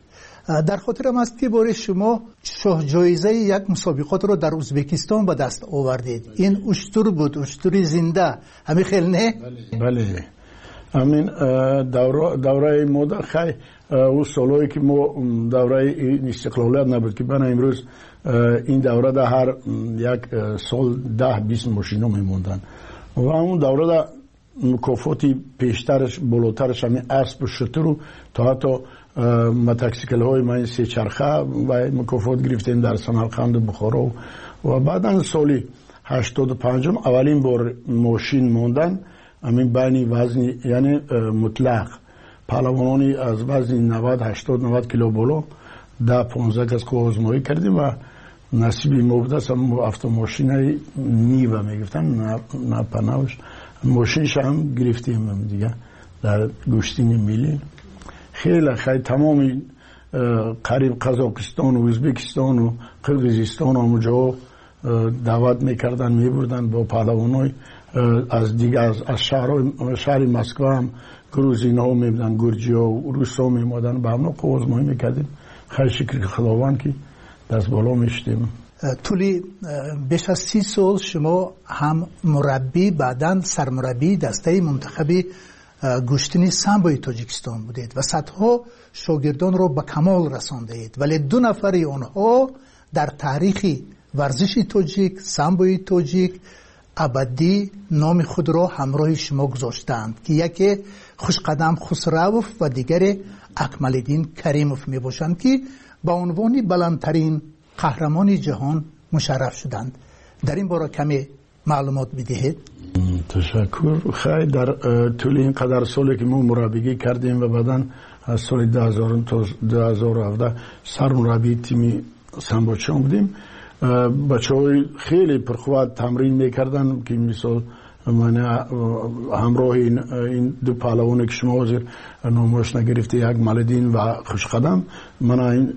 در خاطرم است که بار شما شاه جایزه یک مسابقات رو در ازبکستان به دست آوردید. این اشتر بود، اشتری زنده، همین خیلی نه؟ بله. همین دوره دوره مدت خیلی اون سالایی که ما دوره استقلالیت نبود که بنا امروز این دوره در هر یک سال ده بیست ماشینا میموندن و اون دوره در مکافاتی پیشترش بالاترش همین اسب و شتر تا حتی متکسیکل های ما سه چرخه و مکافات گرفتیم در سمرقند و بخارا و بعدا سالی هشتاد و پنج اولین بار ماشین موندن همین بین وزن یعنی مطلق پهلوانانی از وزن نود هشتاد نود کیلو بالا ده پانزده کس که آزمایی کردیم و نصیبی ما بوده هم افتا ماشین نیوه میگفتن نه پناهش ماشینش هم گرفتیم دیگه در گشتین میلی خیلی خیلی تمامی قریب قزاقستان و ازبکستان و قرقیزستان هم جا دعوت میکردن میبردن با پهلوانای از دیگه از, از شهر شهر مسکو هم گروزین ها میبودن گرجی ها و روس ها میمادن به همنا آزمایی میکردیم خیلی شکر خداوند که دست بالا میشتیم. طولی بیش از سی سال شما هم مربی بعداً سرمربی دسته منتخبی گشتنی سامبوی تاجیکستان بودید و صدها شاگردان رو به کمال رساندید، ولی دو نفری آنها در تاریخ ورزش تاجیک سامبوی تاجیک ابدی نام خود را همراه شما گذاشتند که یکی خوشقدم خسروف و دیگر اکمالدین کریموف می باشند که با عنوان بلندترین قهرمان جهان مشرف شدند. در این باره کمی معلومات بدهید. تشکر. خیلی در طول این قدر سالی که ما مربیگی کردیم و بعداً از سال دو هزار تا دو هزار و هفده سرمربی تیمی سامبوچان بودیم. بچه های خیلی پرخواد تمرین میکردن که مثال من همراه این, این دو پهلوانی که شما حاضر نامش نگرفته یک مالدین و خوشقدم من این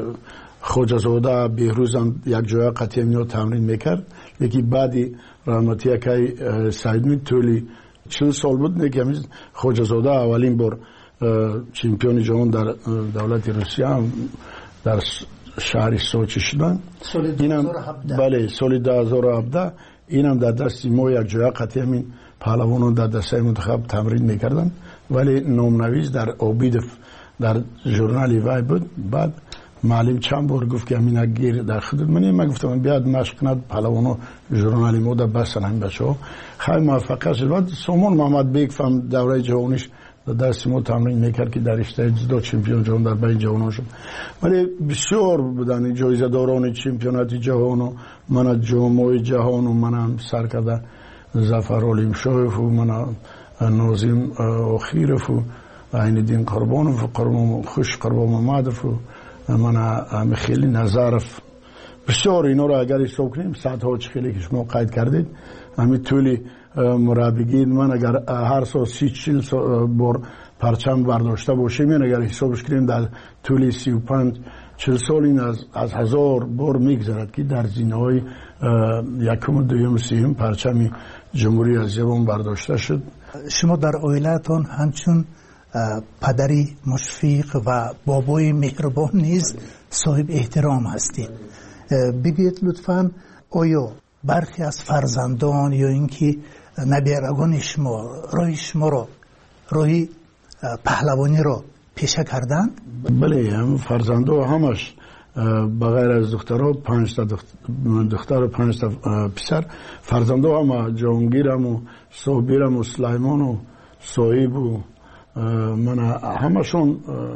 خوجزاده بهروزم یک جای قطعی میاد تمرین میکرد یکی بعدی رحمتی که سعید می طولی چند سال بود که خوجزاده اولین بار چمپیون جهان در دولت روسیه هم در شهر سوچی شدن اینم بله سال دو هزار و هفده اینم در دستی ما یک جای قطعی همین پهلوانان در دسته منتخب تمرین میکردن ولی نامنویس در اوبیدف در ژورنالی وای بود. بعد معلم چند بار گفت که همین گیر در خدمت منی من گفتم بیاد مشق کند پهلوانا ژورنالی ما در بسن هم بچه‌ها خیلی موفق شد. بعد سامان محمد بیگ فهم دوره جهانیش در دست ما تمرین میکرد که در رشته جدو چمپیون جهان در بین جهان شد ولی بسیار بودن جایزه داران چمپیونات جهان و من جامعه جهان و من سر کرده ظفر علیم شایف و من نازم اخیرف و عین دین قربانف و قربان خوش قربان محمدف و من خیلی نظرف بسیار اینا رو اگر حساب کنیم صدها خیلی که شما قید کردید همین طولی مربیگی من اگر هر سال سی چل بار پرچم برداشته باشیم یعنی اگر حسابش کنیم در طولی سی و پنج چل سال این از, از هزار بار میگذرد که در زینه های یکم و دویم و سیم پرچم جمهوری از جوان برداشته شد. شما در عائلتان همچون پدری مشفیق و بابای مهربان نیز صاحب احترام هستید. بگید لطفاً آیا برخی از فرزندان یا اینکه نبیرگان شما راه شما را راهی پهلوانی را پیشه کردن؟ بله هم فرزندا همش بغیر از دخترها پنج تا دختر و پنج تا پسر فرزندا هم جهانگیرم و صابرم و سلیمان و صاحب و من همشون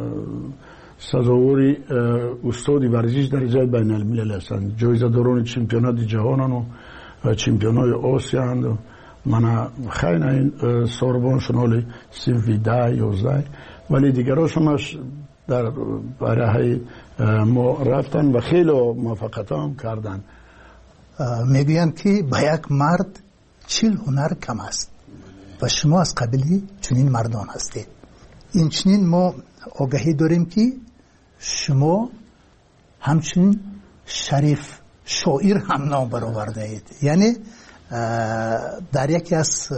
سزاوری استادی ورزش درجه بین الملل هستند جایزه داران چمپیونات جهانن و چمپیونات آسیا هستند و من خیلی این سوربان شنالی سیفی ده یازده ولی دیگراشونش در برای ما رفتن و خیلی موفقیت هم کردن. میگویند که با یک مرد چل هنر کم است و شما از قبیلی چنین مردان هستید. این چنین ما آگاهی داریم که شما همچنین شریف شاعر هم نام برآورده اید. یعنی در یکی از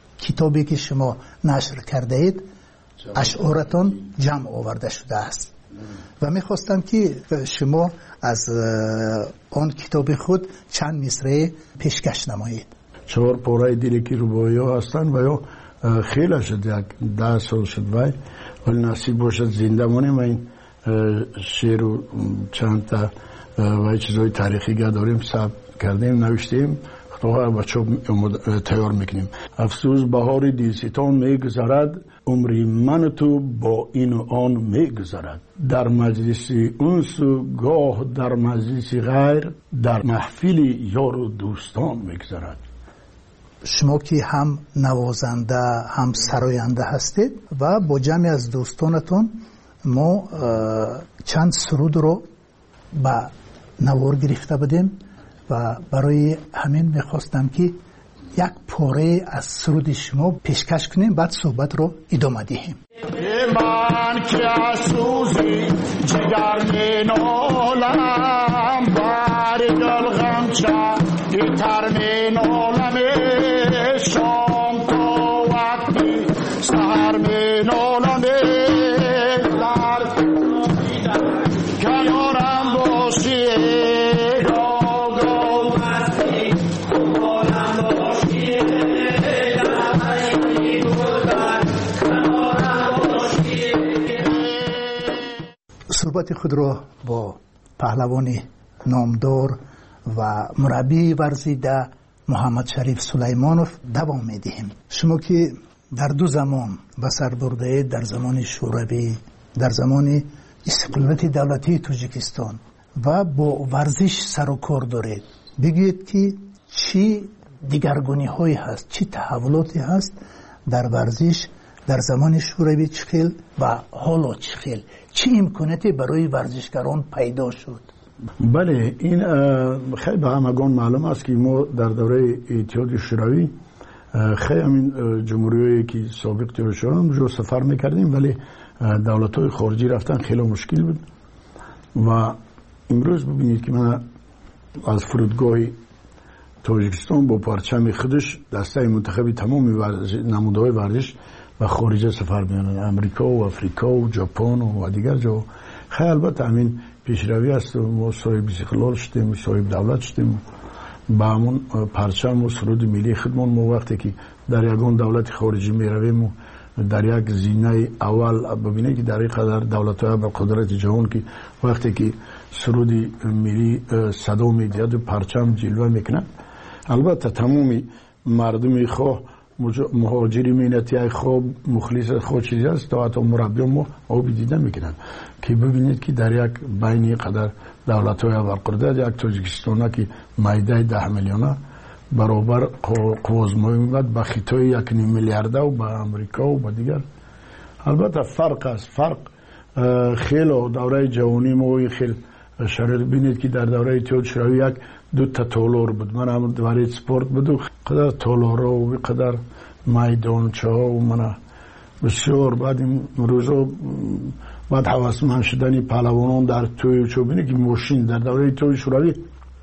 کتابی که شما نشر کرده اید اشعارتان جمع آورده شده است. و میخواستم که شما از آن کتاب خود چند مصرع پیشکش نمایید. چهار پاره دیلکی روبایی ها هستن و یا خیلی شد، یک ده سال شد وای، ولی نصیب باشد زنده مانیم و این شعر و چند تا و چیزهای تاریخی که داریم ثبت کردیم نوشتیم، خدا بچه تیار میکنیم. افسوس بهار دیلستان میگذرد، عمری من تو با این و آن میگذرد. در مجلس انس و گاه در مجلس غیر، در محفل یار و دوستان میگذرد. شما که هم نوازنده هم سراینده هستید و با جمعی از دوستانتون ما چند سرود رو با نوار گرفته بودیم و برای همین میخواستم که یک پاره از سرود شما پیشکش کنیم، بعد صحبت رو ادامه دهیم. من که از سوزی جگر می نالم، بر دل غمچه تر می نالم، شام تا وقتی سهر می نالم، کنارم باشی صحبت خود را با پهلوان نامدار و مربی ورزیده محمد شریف سلیمانوف دوام میدهیم. شما که در دو زمان به سر برده، در زمان شوروی، در زمان استقلالیت دولتی تاجیکستان و با ورزش سر و کار دارید، بگید که چی دیگرگونی هایی هست، چی تحولاتی هست در ورزش در زمان شوروی چخیل و حالا چخیل، چی امکاناتی برای ورزشکاران پیدا شد؟ بله، این خیلی به همگان معلوم است که ما در دوره اتحاد شوروی خیلی همین جمهوریایی که سابق تیر شدن جو سفر میکردیم، ولی دولت‌های خارجی رفتن خیلی مشکل بود و امروز ببینید که من از فرودگاه تاجیکستان با پرچم خودش دسته منتخب تمام نمودهای ورزش و خارجه سفر می‌کنند، امریکا و افریقا و ژاپن و دیگر جا. خیلی البته همین پیشروی است و ما صاحب استقلال شدیم، صاحب دولت شدیم، با همون پرچم و سرود ملی خودمون ما وقتی که در یگان دولت خارجی میرویم و در یک زینه اول ببینید که در این قدر دولت‌های با قدرت جهان که وقتی که سرود ملی صدا می‌دهد و پرچم جلوه میکنه، البته تمامی مردم خواه مهاجری مینتی خواب مخلص خود چیزی است تا حتی مربی ما آب دیده میکنن که ببینید که در یک بین قدر دولت های اول قدرت یک تاجیکستان که مایده ده میلیونه برابر قوازمایی میبود با خیتای یک نیم میلیارده و با امریکا و با دیگر. البته فرق است، فرق خیلی دوره جوانی ما خیلی شرط بینید که در دوره اتحاد شوروی یک دو تا تالار بود، من هم دوره سپورت بود و قدر تالارا و قدر میدانچه ها و من بسیار بعد این روزا بعد حواسمند شدنی پهلوانان در توی و چوبینه که ماشین در دوره اتحاد شوروی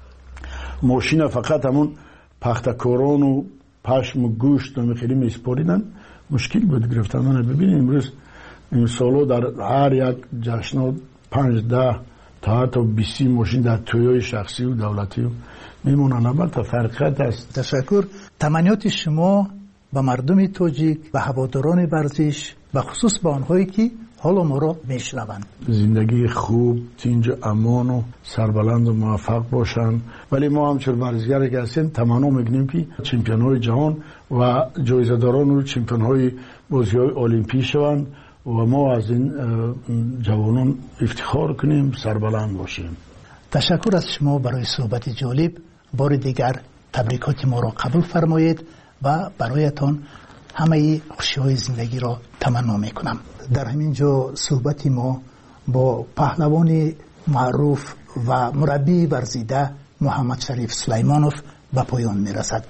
ماشین فقط همون پختکاران و پشم و گوشت و خیلی میسپاریدن، مشکل بود گرفتن. من ببینید امروز این سالو در هر یک جشن پنج ده تا حتی بیسی ماشین در تویای شخصی و دولتی و میمونن. البته فرقیت است. تشکر. تمنیات شما به مردم تاجیک، به هواداران ورزش، به خصوص به آنهایی که حالا ما را میشنوند، زندگی خوب، تینج امان و سربلند و موفق باشن. ولی ما همچون ورزشگر که هستیم تمنا میکنیم که چمپیون های جهان و جایزه داران و چمپیون های بازی های المپی شوند و ما از این جوانان افتخار کنیم، سربلند باشیم. تشکر از شما برای صحبت جالب. بار دیگر تبریکات ما را قبول فرمایید و برایتان همه خوشی های زندگی را تمنا میکنم. در همین جا صحبت ما با پهلوان معروف و مربی ورزیده محمد شریف سلیمانوف به پایان میرسد.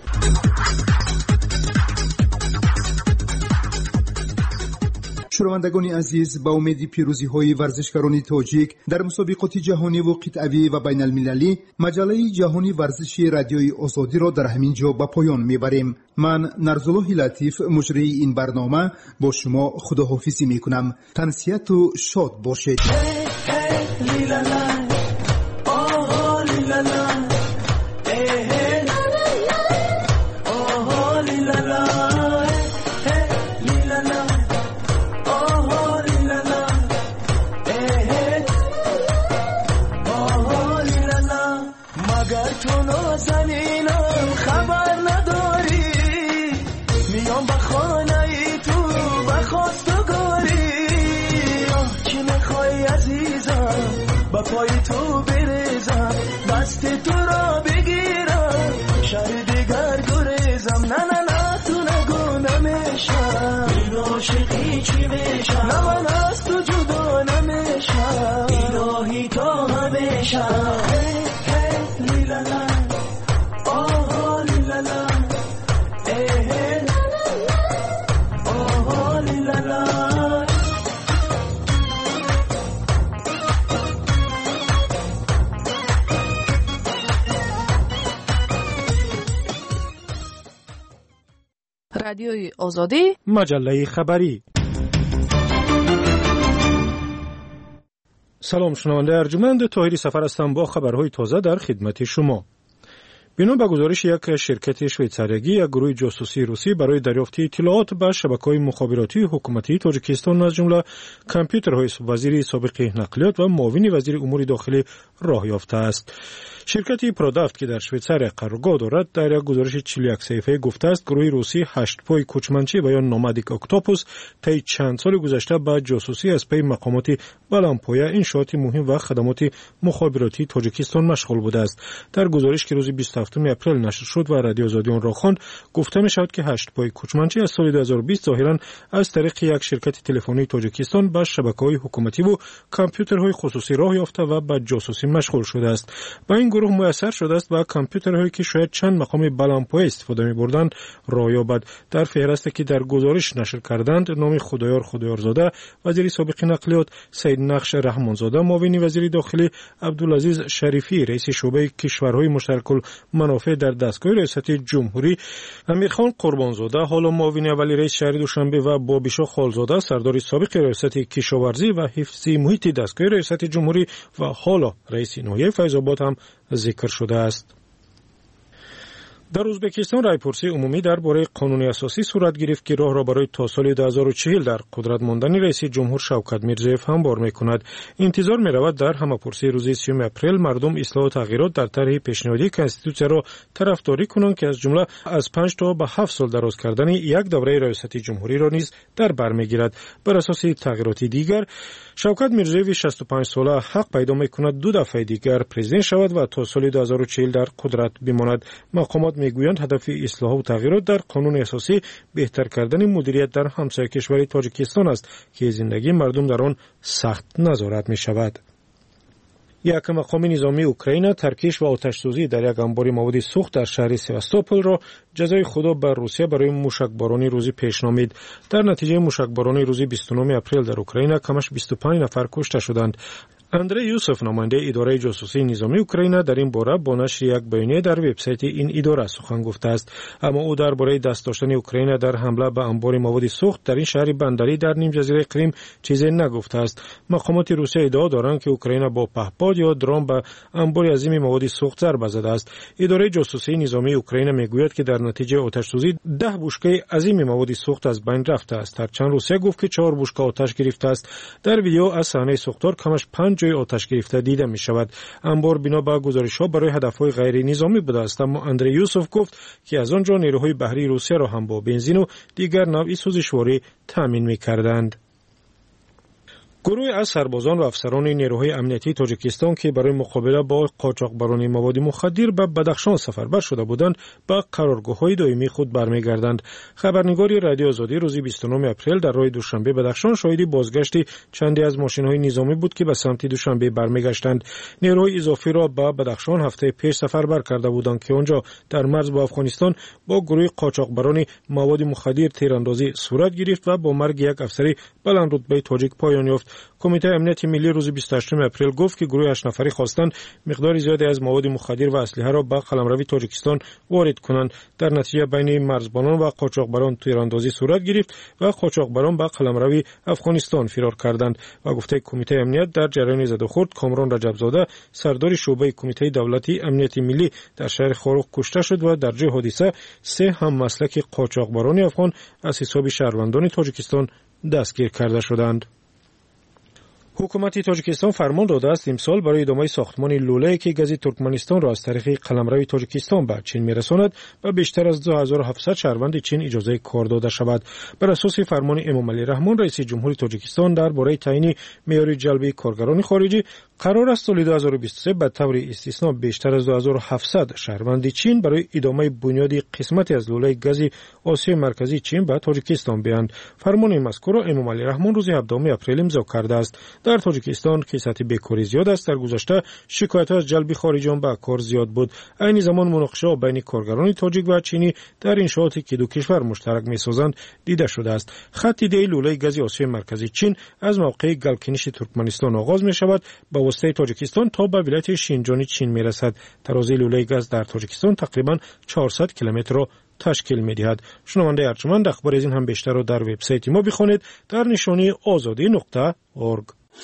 شنوندگان عزیز، با امید پیروزی های ورزشکاران تاجیک در مسابقات جهانی و قطعی و بین المللی، مجله جهانی ورزشی رادیوی آزادی را در همین جا به پایان میبریم. من نرزالله لطیف مجری این برنامه با شما خداحافظی میکنم. تنسیت و شاد باشید. پای تو بریزم، دست تو را بگیرم، شهر دیگر گریزم. نه نه نه تو نگو نمیشم، این عاشقی چی بشم، نه من از تو جدا نمیشم، الهی تا همیشم. هی هی لیلالا، آها لیلالا، هی هی آها لیلالا. رادیوی آزادی، مجله خبری. سلام شنونده ارجمند، طاهری سفر هستم با خبرهای تازه در خدمت شما. بنا به گزارش یک شرکت شویتزاریگی، یک گروه جاسوسی روسی برای دریافت اطلاعات به شبکه‌های مخابراتی حکومتی تاجیکستان از جمله کامپیوترهای وزیر سابق نقلیات و معاون وزیر امور داخلی راه یافته است. شرکت پرودافت که در شویتزاریا قرارگاه دارد در یک گزارش چهل و یک صفحه‌ای گفته است گروه روسی هشت پای کوچمنچی و یا نامادیک اکتوپوس طی چند سال گذشته به جاسوسی از پی مقامات بلندپایه، انشاءات مهم و خدمات مخابراتی تاجیکستان مشغول بوده است. در گزارش که روز بیست و هفتم اپریل نشر شد و رادیو آزادی آن را خواند، گفته می شود که هشت پای کوچمنچی از سال دو هزار و بیست ظاهرا از طریق یک شرکت تلفنی تاجیکستان به شبکه‌های حکومتی و کامپیوترهای خصوصی راه یافته و به جاسوسی مشغول شده است. با این گروه میسر شده است با کامپیوترهایی که شاید چند مقام بلندپایه استفاده می‌بردند راه یابد. در فهرستی که در گزارش نشر کردند نام خدایار خدایارزاده، وزیر سابق نقلیات سید نقش رحمانزاده، معاون وزیر داخلی عبدالعزیز شریفی، رئیس شعبه کشورهای مشترک المنافع در دستگاه ریاست جمهوری، امیرخان قربانزاده، حالا معاون اولی رئیس شهر دوشنبه و بابیشا خالزاده، سردار سابق ریاست کشاورزی و حفظ محیط دستگاه ریاست جمهوری و حالا رئیس ناحیه فیض آباد هم ذکر شده است. در ازبکستان رایپرسی عمومی درباره قانون اساسی صورت گرفت که راه را برای تا سال دو هزار و چهل در قدرت ماندن رئیس جمهور شوکت میرزایف هموار می‌کند. انتظار می‌رود در همه‌پرسی روز سیوم اپریل مردم اصلاح و تغییرات در طرح پیشنهادی کنستیتوسیون را طرفداری کنند که از جمله از پنج تا به هفت سال دراز کردن یک دوره ریاست جمهوری را نیز در بر می‌گیرد. بر اساس تغییرات دیگر شوکت میرزایف شصت و پنج ساله حق پیدا می‌کند دو دفعه دیگر پرزیدنت شود و تا سال دو هزار و چهل در قدرت بماند. مقامات میگویند هدف اصلاح و تغییرات در قانون اساسی بهتر کردن مدیریت در همسایه کشور تاجیکستان است که زندگی مردم در آن سخت نظارت می شود. یک مقام نظامی اوکراین ترکیش و آتش‌سوزی در یک انبار مواد سوخت در شهر سواستوپل را جزای خدا بر روسیه برای موشکبارانی روزی پیشنهاد. در نتیجه موشکبارانی روزی بیست و نه اپریل در اوکراین کمش بیست و پنج نفر کشته شدند. اندری یوسف، نماینده اداره جاسوسی نظامی اوکراین، در این باره با نشر یک بیانیه در وبسایت این اداره سخن گفته است، اما او درباره دست داشتن اوکراین در حمله به انبار مواد سوخت در این شهر بندری در نیم جزیره کریم چیزی نگفته است. مقامات روسیه ادعا دارند که اوکراین با پهپاد یا درون به انبار عظیم مواد سوخت ضربه زده است. اداره جاسوسی نظامی اوکراین میگوید که در نتیجه آتش‌سوزی ده بشکه عظیم مواد سوخت از بین رفته است. هرچند روسیه گفت که چهار بشکه آتش گرفته است. در ویدیو از صحنه سوختار کمش پنج جای آتش گرفته دیده می شود. انبار بنا به گزارش‌ها برای هدف‌های غیر نظامی بوده است، اما اندری یوسف گفت که از آنجا نیروهای بحری روسیه را هم با بنزین و دیگر نوعی سوزشواری تامین می‌کردند. گروهی از سربازان و افسران نیروهای امنیتی تاجیکستان که برای مقابله با قاچاقبرانی مواد مخدر به بدخشان سفربر شده بودند به قرارگاه‌های دائمی خود برمیگردند. خبرنگاری رادیو آزادی روز بیست و نهم اپریل در راه دوشنبه بدخشان شاهد بازگشت چندی از ماشین‌های نظامی بود که به سمت دوشنبه برمیگشتند. نیروهای اضافی را به بدخشان هفته پیش سفربر کرده بودند که آنجا در مرز با افغانستان با گروه قاچاقبران مواد مخدر تیراندازی صورت گرفت و با مرگ یک افسر بلند رتبه تاجیک پایان یافت. کمیته امنیت ملی روز بیست و هشتم اپریل گفت که گروه هشت نفری خواستند مقدار زیادی از مواد مخدر و اسلحه را به قلمرو تاجیکستان وارد کنند. در نتیجه بین مرزبانان و قاچاقبران تیراندازی صورت گرفت و قاچاقبران به قلمرو افغانستان فرار کردند. و گفته کمیته امنیت در جریان زد و خورد کامران رجبزاده سردار شعبه کمیته دولتی امنیت ملی در شهر خاروق کشته شد و در جای حادثه سه هم مسلک قاچاقبران افغان از حساب شهروندان تاجیکستان دستگیر کرده شدند. حکومت تاجیکستان فرمان داده است امسال برای ادامه ساختمان لوله‌ای که گاز ترکمنستان را از طریق قلمرو تاجیکستان به چین میرساند و بیشتر از دو هزار و هفتصد شهروند چین اجازه کار داده شود. بر اساس فرمان امام علی رحمان رئیس جمهوری تاجیکستان درباره تعیین معیار جلب کارگران خارجی قرار است سال دو هزار و بیست و سه به طور استثنا بیشتر از دو هزار و هفتصد شهروند چین برای ادامه بنیادی قسمتی از لوله گاز آسیای مرکزی چین به تاجیکستان بیایند. فرمان مذکور را امام علی رحمان روز هفدهم اپریل امضا کرده است. در تاجیکستان که سطح بیکاری زیاد است، در گذشته شکایت از جلب خارجیان به کار زیاد بود. این زمان مناقشه بین کارگران تاجیک و چینی در انشاءاتی که دو کشور مشترک می‌سازند دیده شده است. خط ایده لوله گاز آسیای مرکزی چین از موقع گلکنیش ترکمنستان آغاز می‌شود با واسطه تاجیکستان تا به ولایت شینجان چین می‌رسد. ترازی لوله گاز در تاجیکستان تقریباً چهارصد کیلومتر را تشکیل می‌دهد. شنونده ارجمند اخبار از این هم بیشتر را در وبسایت ما بخوانید در نشانی آزادی نقطه اورگ.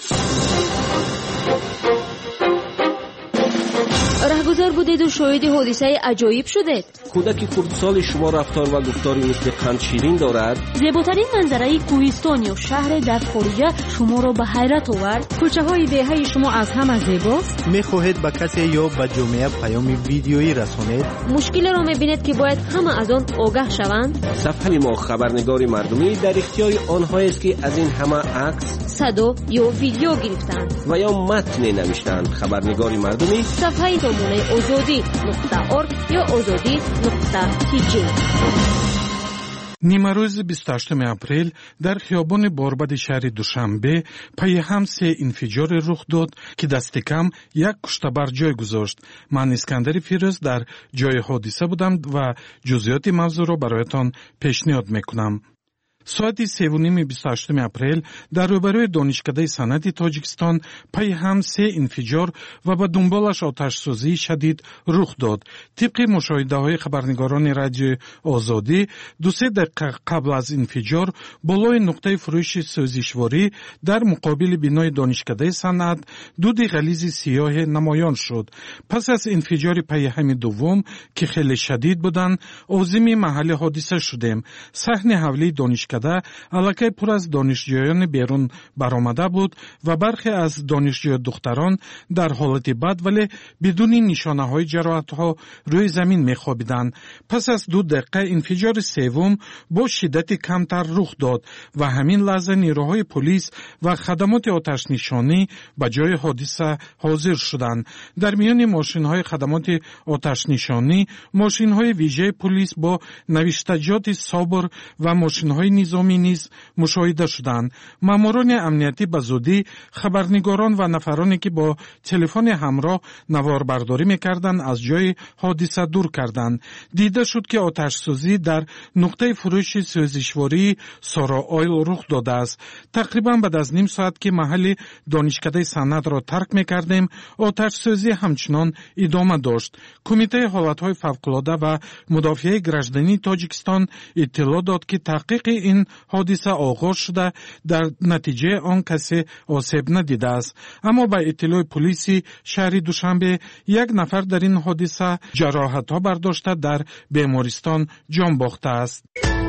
رهگذر بودید و شاهد حادثه عجایب شدید. کودک خردسال شما رفتار و گفتاری مثل قند شیرین دارد. زیباترین منظره کوهستانی و شهر در خارجه شما را به حیرت آورد. کوچه های دهه شما از همه زیباست. میخواهید به کسی یا به جامعه پیام ویدیویی رسانید؟ مشکلی را میبینید که باید همه از آن آگاه شوند. صفحه ما خبرنگار مردمی در اختیار آنهایی است که از این همه عکس، صدا یا ویدیو گرفتند و یا متن نوشتند. خبرنگار مردمی صفحه نمونه آزادی نقطه اورگ یا آزادی نقطه تی جی. نیمروز بیست و هشتم اپریل در خیابان باربد شهر دوشنبه پای هم سه انفجار رخ داد که دست کم یک کشته بر جای گذاشت. من اسکندر فیروز در جای حادثه بودم و جزئیات موضوع را برایتان پیشنهاد میکنم. ساعت سه و نیم بیست و هشتم اپریل در روبروی دانشکده صنعتی تاجیکستان پای هم سه انفجار و به دنبالش آتش سوزی شدید رخ داد. طبق مشاهده های خبرنگاران رادیو آزادی دو سه دقیقه قبل از انفجار بالای نقطه فروش سوزشواری در مقابل بنای دانشکده صنعت دود غلیظ سیاه نمایان شد. پس از انفجار پای هم دوم که خیلی شدید بودند عازم محل حادثه شدیم. صحن حولی دانشکده علاقه پر از دانشجویان بیرون برآمده بود و برخی از دانشجوی دختران در حالت بد ولی بدون نشانه های جراحت ها روی زمین میخوابیدند. پس از دو دقیقه انفجار سوم با شدت کمتر رخ داد و همین لحظه نیروهای پلیس و خدمات آتش نشانی به جای حادثه حاضر شدند. در میان ماشین های خدمات آتش نشانی ماشین های ویژه پلیس با نوشتجات صابر و ماشین های نظامی نیز مشاهده شدند. ماموران امنیتی به زودی خبرنگاران و نفرانی که با تلفن همراه نواربرداری میکردند از جای حادثه دور کردند. دیده شد که آتش سوزی در نقطه فروش سوزشواری سارا آیل رخ داده است. تقریبا بعد از نیم ساعت که محل دانشکده صنعت را ترک میکردیم آتش سوزی همچنان ادامه داشت. کمیته حالتهای فوق‌العاده و مدافع گراجدانی تاجیکستان اطلاع داد که تحقیق این حادثه آغاز شده، در نتیجه آن کسی آسیب ندیده است. اما با اطلاع پلیس شهر دوشنبه یک نفر در این حادثه جراحت ها برداشته در بیمارستان جان باخته است.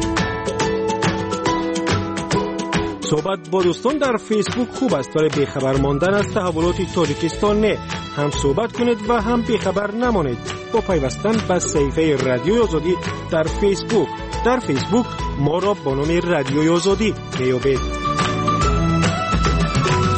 صحبت با دوستان در فیسبوک خوب است ولی بیخبر ماندن از تحولات تاجیکستان نه. هم صحبت کنید و هم بیخبر نمانید با پیوستن به صفحه رادیو آزادی در فیسبوک. در فیسبوک ما را با نام رادیو آزادی میابید.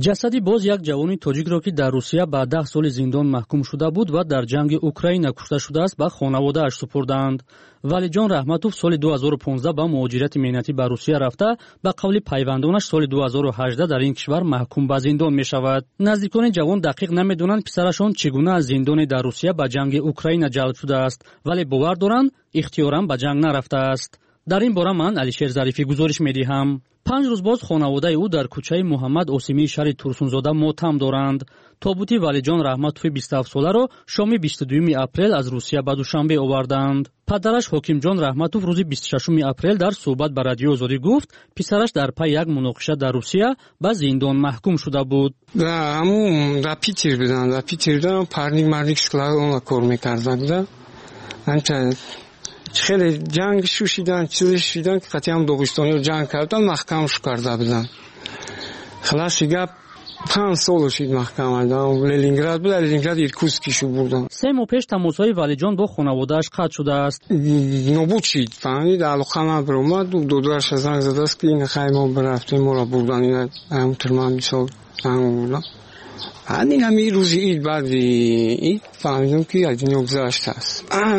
ҷасади боз як ҷавони тоҷикро ки дар русия ба даҳ соли зиндон маҳкум шуда буд ва дар ҷанги Украина кушта шудааст ба хонаводааш супурданд. Валиҷон Раҳматов соли ду ҳазору понздаҳ ба муҳоҷирати меҳнатӣ ба Русия рафта, ба қавли пайвандонаш соли ду ҳазору ҳаждаҳ дар ин кишвар маҳкум ба зиндон мешавад. Наздикони ҷавон дақиқ намедонанд писарашон чӣ гуна аз зиндоне дар Русия ба ҷанги Украина ҷалб шудааст, вале бовар доранд ихтиёран ба ҷанг нарафтааст. дар ин бора ман Алишер Зарифӣ гузориш медиҳам. панҷ рӯз боз хонаводаи ӯ дар кӯчаи Муҳаммад Осимии шаҳри Турсунзода мотам доранд. Тобути Валиҷон Раҳматови бисту ҳафтсоларо шоми бисту дуюми апрел аз Русия ба Душанбе оварданд. падараш Ҳокимҷон Раҳматов рӯзи бисту шашуми апрел дар суҳбат ба Радиои Озодӣ гуфт, писараш дар пай як муноқиша дар Русия ба зиндон маҳкум шуда буд. Да, ҳамун дар Питер будам, дар Питер будам, парник марник складона кор мекардам да. Анча خیلی جنگ شوشیدن چیزی شوشیدن که قطعی هم داغستانی رو جنگ کردن محکمش کرده بودن. خلاص گپ پنج سال شد محکم آمدن. لنینگراد بود، لنینگراد ایرکوتسکیشو بردن. سه ماه پیش تماسهای ولیجان با خانواده‌اش قطع شده است. نابود شد. فهمید علاقه نبرد. دو دوش زنگ زده است که این خیلی ما برفتیم ما را بردن. این هم ترمان میسال زنگ بردن. همین همین روزی اید بعد اید فهمیدم که از دنیا گذشته است.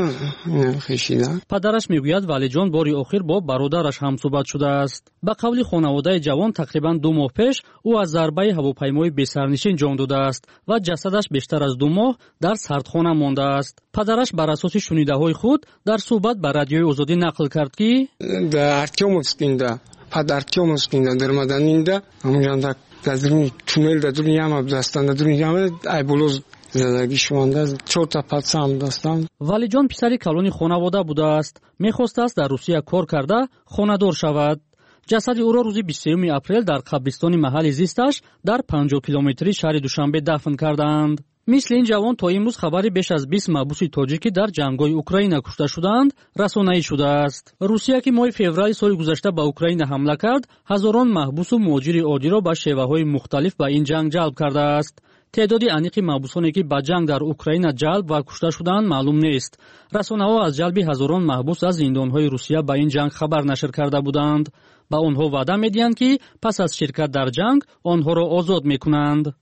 خشیدن. پدرش میگوید ولیجان باری آخر با برادرش هم صحبت شده است. به قول خانواده جوان تقریبا دو ماه پیش او از ضربه هواپیمای بی‌سرنشین جان داده است و جسدش بیشتر از دو ماه در سردخانه مانده است. پدرش بر اساس شنیده‌های خود در صحبت با رادیوی آزادی نقل کرد که در ارتیومسکیندا پدر ارتیومسکیندا در مدنیندا همونجا در تونل در دنیا هم دستان در دنیا هم ای بلوز زدگی شونده چهار تا پاتسا هم دستان. ولیجان پسری کلونی خانواده بوده است. میخواست است در روسیه کار کرده خانه‌دار شود. جسد او را روز بیست و سوم اپریل در قبرستان محل زیستش در پنجاه کیلومتری شهر دوشنبه دفن کردند. مثل این جوان تا امروز خبری بیش از بیست محبوس تاجیکی در جنگ‌های اوکراین کشته شدند رسانه‌ای شده است. روسیه که ماه فوریه سال گذشته به اوکراین حمله کرد، هزاران محبوس و مهاجر عادی را به شیوه‌های مختلف به این جنگ جلب کرده است. تعداد انیق محبوسانی که به جنگ در اوکراین جلب و کشته شدند معلوم نیست. رسانه‌ها از جلب هزاران محبوس از زندان‌های روسیه به این جنگ خبر نشر کرده بودند. با آنها وعده می‌دهند که پس از شرکت در جنگ آنها را آزاد می‌کنند.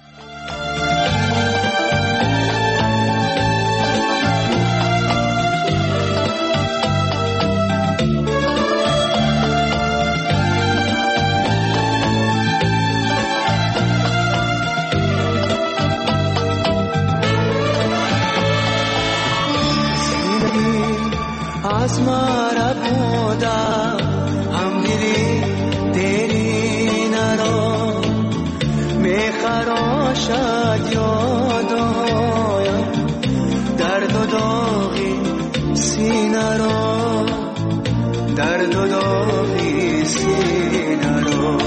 از مرا بودم هم دیدی دیری نرو میخراشد یادایم درد و داغی سینه رو درد و داغی سینه رو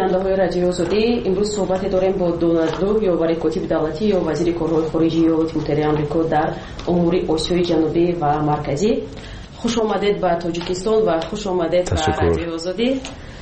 بیننده‌های رادیو آزادی، امروز صحبت داریم با دونالد لو، یاور کاتب دولتی یا وزیر کارهای خارجی ایالات متحده آمریکا در امور آسیای جنوبی و مرکزی. خوش آمدید به تاجیکستان و خوش آمدید به رادیو آزادی.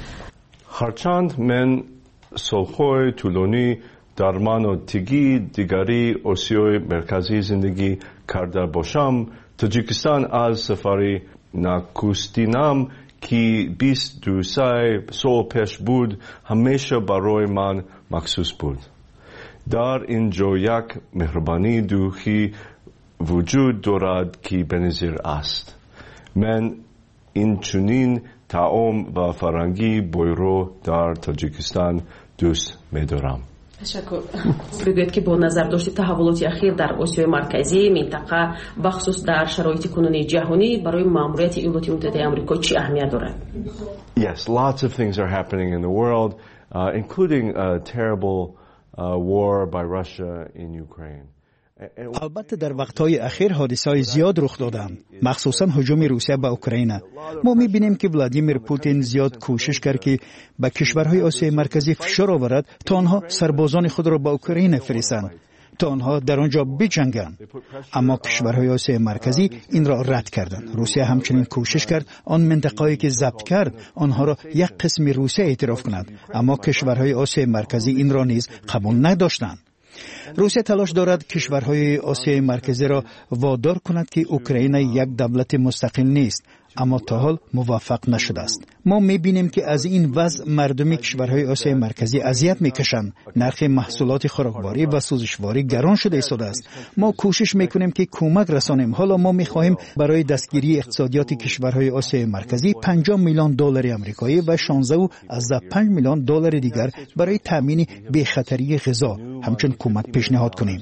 هرچند من سالهای طولانی در مناطقی دیگری آسیای مرکزی زندگی کرده باشم، تاجیکستان از سفری نخستینم که بیست و دو سال پیش بود همیشه برای من مخصوص بود. در اینجا یک مهربانی دوخی وجود دارد که بنظیر است. من این چنین طعام و فرهنگی بویرو در تاجیکستان دوست می‌دارم. تشکر. بگوید که با نظر داشت تحولات اخیر در آسیای مرکزی منطقه بخصوص در شرایط کنونی جهانی برای ماموریت ایالات متحده آمریکا چی اهمیت دارد؟ Yes, lots of things are happening in the world, uh, including a terrible uh, war by Russia in Ukraine. البته در وقتهای اخیر حادثه‌های زیاد رخ دادند، مخصوصا هجوم روسیه به اوکراین. ما می‌بینیم که ولادیمیر پوتین زیاد کوشش کرد که به کشورهای آسیای مرکزی فشار آورد تا آنها سربازان خود را به اوکراین فرستند تا آنها در آنجا بجنگند. اما کشورهای آسیای مرکزی این را رد کردند. روسیه همچنین کوشش کرد آن منطقه‌ای که ضبط کرد آنها را یک قسم روسیه اعتراف کند، اما کشورهای آسیای مرکزی این را نیز قبول نداشتند. روسیه تلاش دارد کشورهای آسیای مرکزی را وادار کند که اوکراین یک دولت مستقل نیست، اما تا حال موفق نشده است. ما می‌بینیم که از این وضع مردم کشورهای آسیای مرکزی اذیت می‌کشند. نرخ محصولات خوراکباری و سوزشواری گران شده ایستاده است. ما کوشش می‌کنیم که کمک رسانیم. حالا ما می‌خواهیم برای دستگیری اقتصادیات کشورهای آسیای مرکزی پنجاه میلیون دلار آمریکایی و شانزده از پنج میلیون دلار دیگر برای تامین بی‌خطری غذا همچنین کمک پیشنهاد کنیم.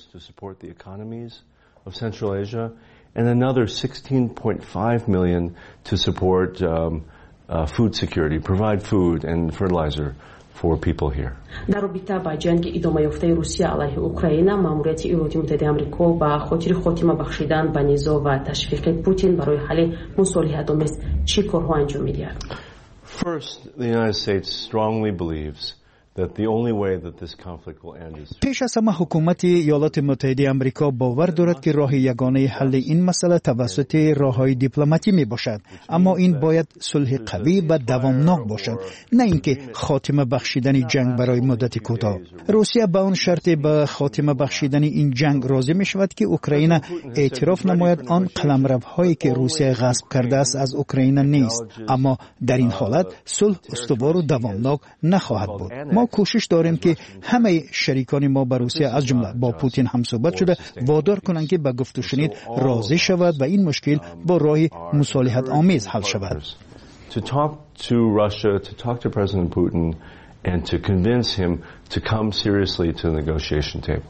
And another sixteen point five million to support um, uh, food security, provide food and fertilizer for people here. در رابطه با جنگ ادامه یافته روسیه علیه اوکراین، ماموریت ایالات متحده آمریکا با خاطر خاتمه بخشیدن به نزاع و تشویق پوتین برای حل مصالحت آمیز چه کارها انجام می‌دهد؟ First, the United States strongly believes that the only way that this conflict will end is پیش از همه حکومت ایالات متحده آمریکا باور دارد که راه یگانه حل این مسئله توسط راه‌های دیپلماتی می باشد، اما این باید صلح قوی و دوامناک باشد، نه اینکه خاتمه بخشیدن جنگ برای مدت کوتاه. روسیه با اون شرط به خاتمه بخشیدن این جنگ راضی می شود که اوکراین اعتراف نماید آن قلمروهایی که روسیه غصب کرده است از اوکراین نیست، اما در این حالت صلح استوار و دوامناک نخواهد بود. ما کوشش داریم که همه شریکان ما با روسیه از جمله با پوتین هم صحبت شده وادار کنند که به گفت و شنید راضی شود و این مشکل با راه مصالحت آمیز حل شود. To talk to Russia, to talk to President Putin and to convince him to come seriously to the negotiation table.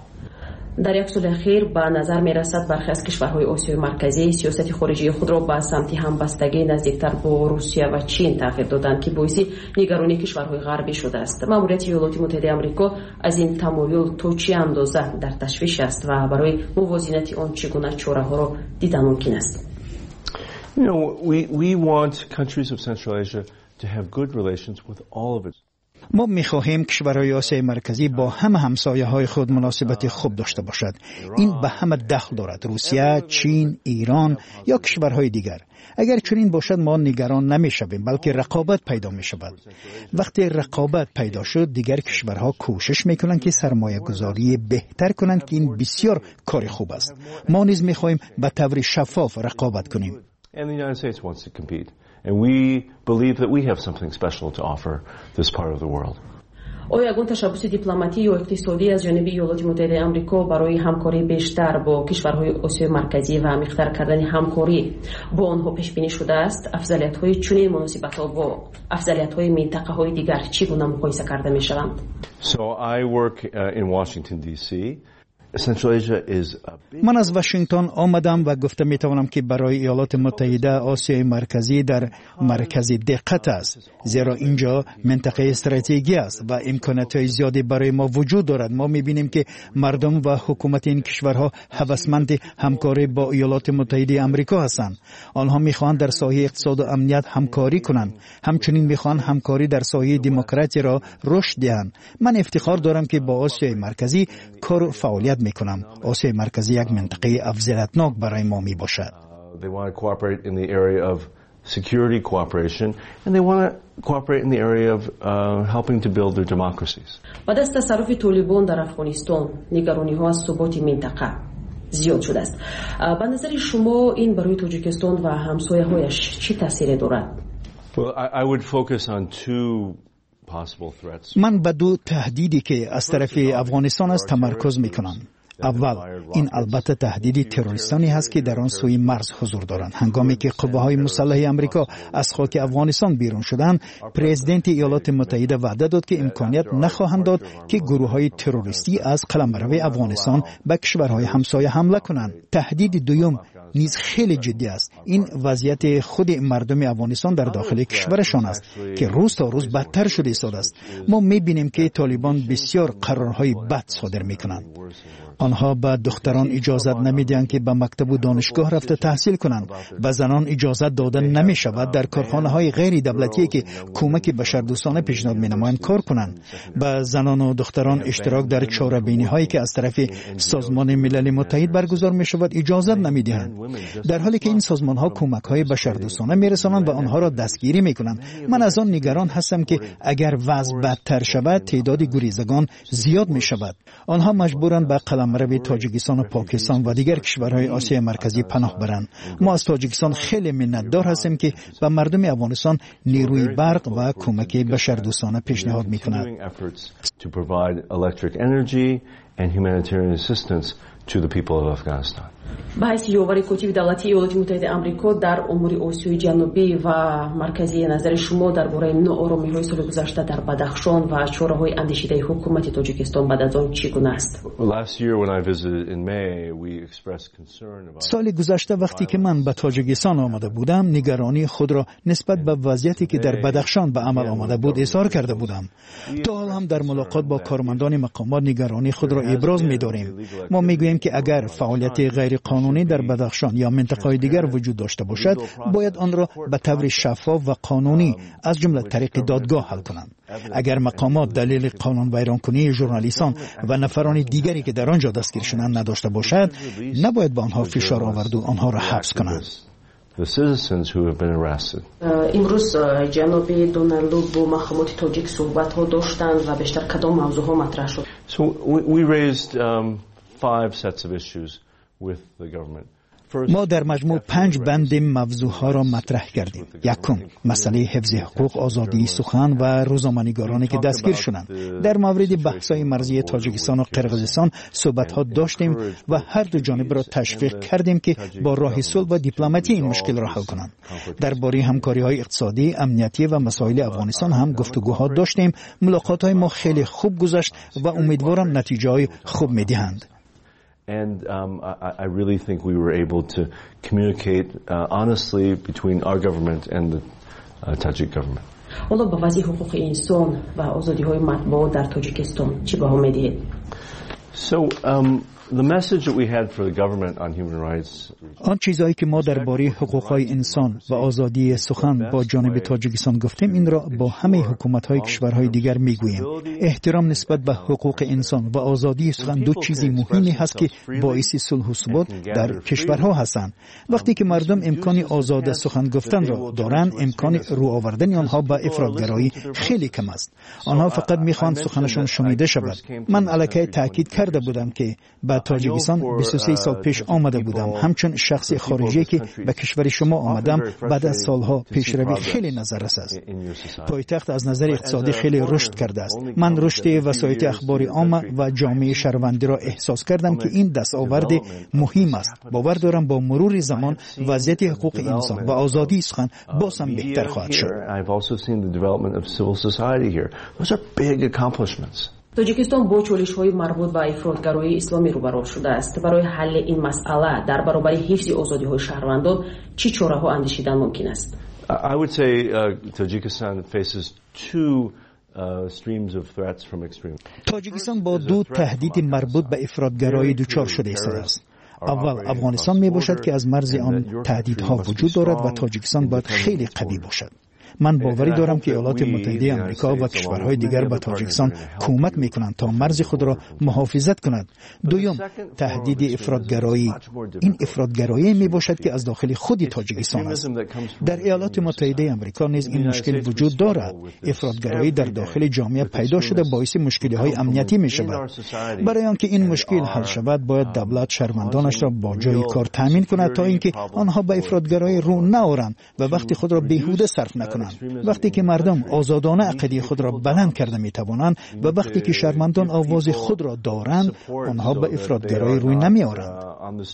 در یک سال اخیر به نظر می رسد برخی از کشورهای آسیای مرکزی سیاست خارجی خود را به سمت همبستگی نزدیکتر با روسیه و چین تغییر دادند که باعث نگرانی کشورهای غربی شده است. ماموریت ایالات متحده آمریکا از این تمایل تا چه اندازه در تشویش است و برای موازنت آن چگونه چاره‌ها را دیدن ممکن است؟ You know, we we want countries of Central Asia to have good relations with all of its ما می‌خواهیم کشورهای آسیای مرکزی با همه همسایه‌های خود مناسبت خوب داشته باشد. این به همه دخل دارد، روسیه، چین، ایران یا کشورهای دیگر. اگر چنین باشد ما نگران نمی‌شویم، بلکه رقابت پیدا می‌شود. وقتی رقابت پیدا شد دیگر کشورها کوشش می‌کنند که سرمایه‌گذاری بهتر کنند که این بسیار کار خوب است. ما نیز می‌خواهیم به طور شفاف رقابت کنیم. And the United States wants to compete. And we believe that we have something special to offer this part of the world. آیا یگان تشبس دیپلماتی یا اقتصادی از جانب ایالات متحده آمریکا برای همکاری بیشتر با کشورهای آسیای مرکزی و عمیق‌تر کردن همکاری با آنها پیش بینی شده است؟ افضلیت‌های چنین مناسبت‌ها با افضلیت‌های منطقه‌های دیگر چگونه مقایسه کرده می‌شوند؟ So I work uh, in Washington D C من از واشنگتن آمدم و گفتم می توانم که برای ایالات متحده آسیای مرکزی در مرکز دقت است، زیرا اینجا منطقه استراتژیکی است و امکانات زیادی برای ما وجود دارد. ما می بینیم که مردم و حکومت این کشورها هوسمند همکاری با ایالات متحده آمریکا هستند. آنها می خواهند در ساحه اقتصاد و امنیت همکاری کنند، همچنین می خواهند همکاری در ساحه دموکراسی را رشد دهند. من افتخار دارم که با آسیای مرکزی کار و فعالیت می کنم. آسیای مرکزی یک منطقه افضلتناک برای ما می باشد. They want to cooperate in the area of security cooperation and they want to cooperate in the area of uh, helping to build their democracies. بعد از تصرف طالبان در افغانستان نگرانی ها از ثبات منطقه زیاد شده است. به نظر شما این برای تاجیکستان و همسایه هایش چه تاثیری دارد؟ Well, I, I would focus on two possible threats. من به دو تهدیدی که از طرف افغانستان است تمرکز می کنم. اول، این البته تهدید تروریستانی هست که در آن سوی مرز حضور دارند. هنگامی که قوه‌های مسلح آمریکا از خاک افغانستان بیرون شدند، پرزیدنت ایالات متحده وعده داد که امکانیت نخواهند داد که گروه‌های تروریستی از قلمرو افغانستان به کشورهای همسایه حمله کنند. تهدید دوم نیز خیلی جدی است. این وضعیت خود مردم افغانستان در داخل کشورشان است که روز تا روز بدتر شده ایستاده است. ما می‌بینیم که طالبان بسیار قرارهای بد صادر می‌کنند. آنها به دختران اجازت نمیدهند که به مکتب و دانشگاه رفته تحصیل کنند. به زنان اجازت داده نمی شود در کارخانه‌های غیر دولتی که کمک بشردوستانه پیشنهاد می‌نمایند کار کنند. به زنان و دختران اشتراک در چاره‌بینی‌هایی که از طرف سازمان ملل متحد برگزار می‌شود اجازت نمی‌دهند، در حالی که این سازمان‌ها کمک‌های بشردوستانه می‌رسانند و آنها را دستگیری می‌کنند. من از آن نگران هستم که اگر وضع بدتر شود تعداد گریزگان زیاد می‌شود. آنها مجبورند به قلمرو تاجیکستان و پاکستان و دیگر کشورهای آسیای مرکزی پناه برند. ما از تاجیکستان خیلی منتدار هستیم که به مردم افغانستان نیروی برق و کمک بشردوستانه پیشنهاد می‌کند. to the people of Afghanistan. به حیث یاور کتیب دولتی ایالات متحده آمریکا در امور آسیای جنوبی و مرکزی، نظر شما درباره ناآرامی‌های سال گذشته در بدخشان و چاره‌های اندیشیده حکومت تاجیکستان بعد از آن چگونه است؟ سال گذشته وقتی که من به تاجیکستان آمده بودم، نگرانی خود را نسبت به وضعیتی که در بدخشان به عمل آمده بود اظهار کرده بودم. تا حال هم در ملاقات با کارمندان مقامات نگرانی خود را ابراز می‌داریم. ما می‌گوییم که اگر فعالیت غیر قانونی در بدخشان یا منطقه‌های دیگر وجود داشته باشد، باید آن را به طور شفاف و قانونی از جمله طریق دادگاه حل کنند. اگر مقامات دلیل قانون ویرانکنی ژورنالیستان و نفران دیگری که در آنجا دستگیر شدند نداشته باشد، نباید به آنها فشار آورد و آنها را حبس کنند. امروز جناب دونالدو با مقامات تاجیک صحبت ها داشتند و بیشتر کدام موضوع ها مطرح شد؟ So we raised um, five sets of issues with the government. ما در مجموع پنج بند موضوعها را مطرح کردیم. یکم، مسئله حفظ حقوق، آزادی سخن و روزنامه‌نگارانی که دستگیر شدند. در مورد بحث‌های مرزی تاجیکستان و قرقیزستان صحبت‌ها داشتیم و هر دو جانب را تشویق کردیم که با راه صلح و دیپلماتی این مشکل را حل کنند. درباره همکاری‌های اقتصادی، امنیتی و مسائل افغانستان هم گفتگوها داشتیم. ملاقات‌های ما خیلی خوب گذشت و امیدوارم نتیجه‌های خوب می‌دهند. And um, I, I really think we were able to communicate uh, honestly between our government and the uh, Tajik government. حالا با وضع حقوق انسان و آزادی‌های مطبوعات در تاجیکستان چی بها می‌دهید؟ So um, the message that we had for the government on human rights. آن چیزایی که ما درباره حقوق‌های انسان و آزادی سخن با جانب تاجیکستان گفتیم، این را با همه حکومت‌های کشورهای دیگر می‌گوییم. احترام نسبت به حقوق انسان و آزادی سخن دو چیز مهمی هست که باعث صلح و ثبات در کشورها هستند. وقتی که مردم امکان آزاد سخن گفتن را دارند، امکان رو آوردن آنها به افراط‌گرایی خیلی کم است. آنها فقط می‌خواهند سخنشان شنیده شود. من علیه تاکید کرده بودم که به تاجیکستان بیست و سه سال پیش آمده بودم. همچون شخص خارجی که به کشور شما آمدم، بعد از سالها پیشروی خیلی نظررس است. پایتخت از نظر اقتصادی خیلی رشد کرده است. من رشد وسایل اخباری عامه و جامعه شهروندی را احساس کردم که این دستاورد مهم است. باور دارم با مرور زمان وضعیت حقوق انسان و آزادی سخن باز هم بهتر خواهد شد. тоҷикистон бо чолишҳои марбут ба ифротгароии исломӣ рӯбарӯ шудааст. барои ҳалли ин масъала дар баробари ҳифзи озодиҳои шаҳрвандон чӣ чораҳо андешидан мумкин аст? I would say uh, Tajikistan faces two uh, streams of threats from extreme. تاجیکستان با دو تهدید مربوط به افراطگرایی دچار شده است. اول افغانستان می باشد که از مرز آن تهدیدها وجود دارد و تاجیکستان باید خیلی قوی باشد. من باوری دارم که ایالات متحده آمریکا و کشورهای دیگر به تاجیکستان کمک میکنند تا مرز خود را محافظت کند. دوم، تهدید افراطگرایی. این افراطگرایی می باشد که از داخل خود تاجیکستان است. در ایالات متحده آمریکا نیز این مشکل وجود دارد. افراطگرایی در داخل جامعه پیدا شده باعث مشکل‌های امنیتی می شود. برای آنکه این مشکل حل شود باید دولت شهروندانش را با جای کار تامین کند تا اینکه آنها به افراطگرایی رو نآورند و وقتی خود را بیهوده صرف نکنند. وقتی که مردم آزادانه عقیده خود را بلند کرده می توانند و وقتی که شهروندان آواز خود را دارند آنها به افراطگرایی روی نمی آورند.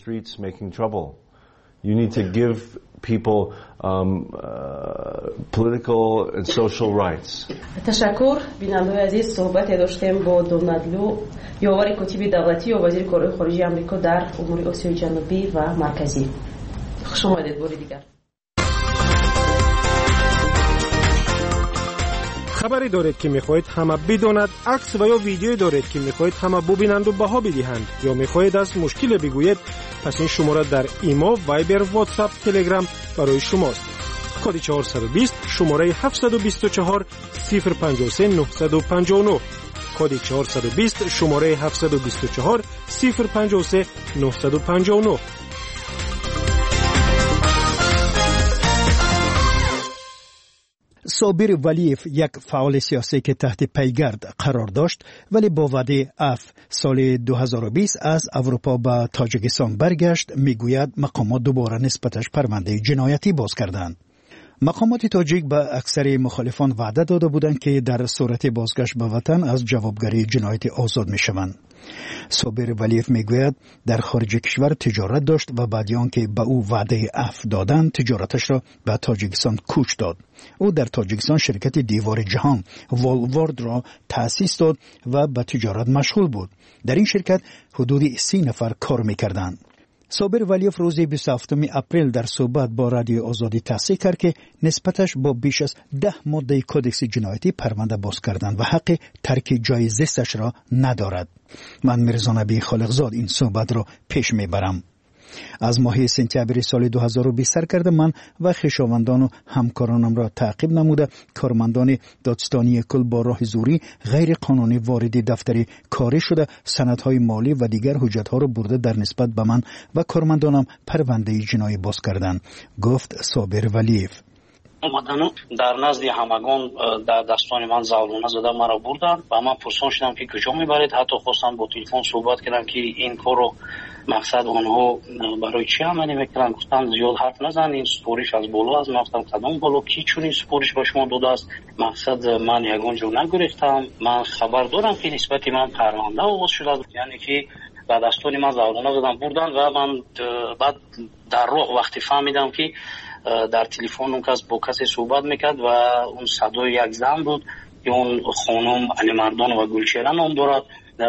You need to give people um, uh, political and social rights. تشکر. بیننده‌های عزیز، صحبت داشتیم با دونالدلو، یاور کتیب دولتی و وزیر کارهای خارجه آمریکا در امور آسیای جنوبی و مرکزی. خوش آمدید بار دیگر. خبری دارید که میخواهید همه بداند، عکس و یا ویدیویی دارید که میخواهید همه ببینند و بها بدهند، یا میخواهید از مشکل بگویید، پس این شماره در ایما، وایبر، واتساپ، تلگرام برای شماست. کد چهارصد و بیست شماره هفتصد و بیست و چهار صفر پنجاه و سه نهصد و پنجاه و نه. کد چهارصد و بیست شماره هفتصد و بیست و چهار صفر پنجاه و سه نهصد و پنجاه و نه. صابر ولیف، یک فعال سیاسی که تحت پیگرد قرار داشت ولی با وعده عفو سال دو هزار و بیست از اروپا به تاجیکستان برگشت، میگوید مقامات دوباره نسبتش پرونده جنایتی باز کردند. مقامات تاجیک به اکثر مخالفان وعده داده بودند که در صورت بازگشت به وطن از جوابگری جنایتی آزاد میشوند. صابر ولیف میگوید در خارج کشور تجارت داشت و بعد آنکه به او وعده عفو دادند تجارتش را به تاجیکستان کوچ داد. او در تاجیکستان شرکت دیوار جهان والوارد را تأسیس داد و به تجارت مشغول بود. در این شرکت حدود سی نفر کار میکردند. صابر ولیف روز بیست و هفتم اپریل در صحبت با رادیو آزادی تصریح کرد که نسبتش با بیش از ده ماده کدکس جنایتی پرونده باز کردن و حق ترک جای زیستش را ندارد. من میرزا نبی خالقزاد این صحبت را پیش میبرم. از ماه سپتامبر سال دو هزار و بیست سر کرده من و خویشاوندان و همکارانم را تعقیب نموده کارمندان دادستانی کل با راه زوری غیر قانونی وارد دفتر کاری شده سندهای مالی و دیگر حجتها را برده در نسبت به من و کارمندانم پرونده جنایی باز کردند، گفت صابر ولیف. اومدن در نزد همگان در دستان من زالونه زده مرا بردن و من پرسان شدم که کجا میبرید. حتی خواستم با تلفن صحبت کردم که این کارو مقصد اونها برای چی عملی میکنن. گفتم زیاد حرف نزن، این سپورش از بالا از مفتم قدم بالا کی چون این سپورش به شما داده است. مقصد من یگان جو نگرفتم. من خبر دارم که نسبت من پرونده آغاز شده، یعنی که به دستان من زالونه زدن بردن و من بعد در راه وقتی فهمیدم که در تلفن اون کس با کسی صحبت میکرد و اون صدای یک زن بود که اون خانم علی مردان و گلچهره نام دارد،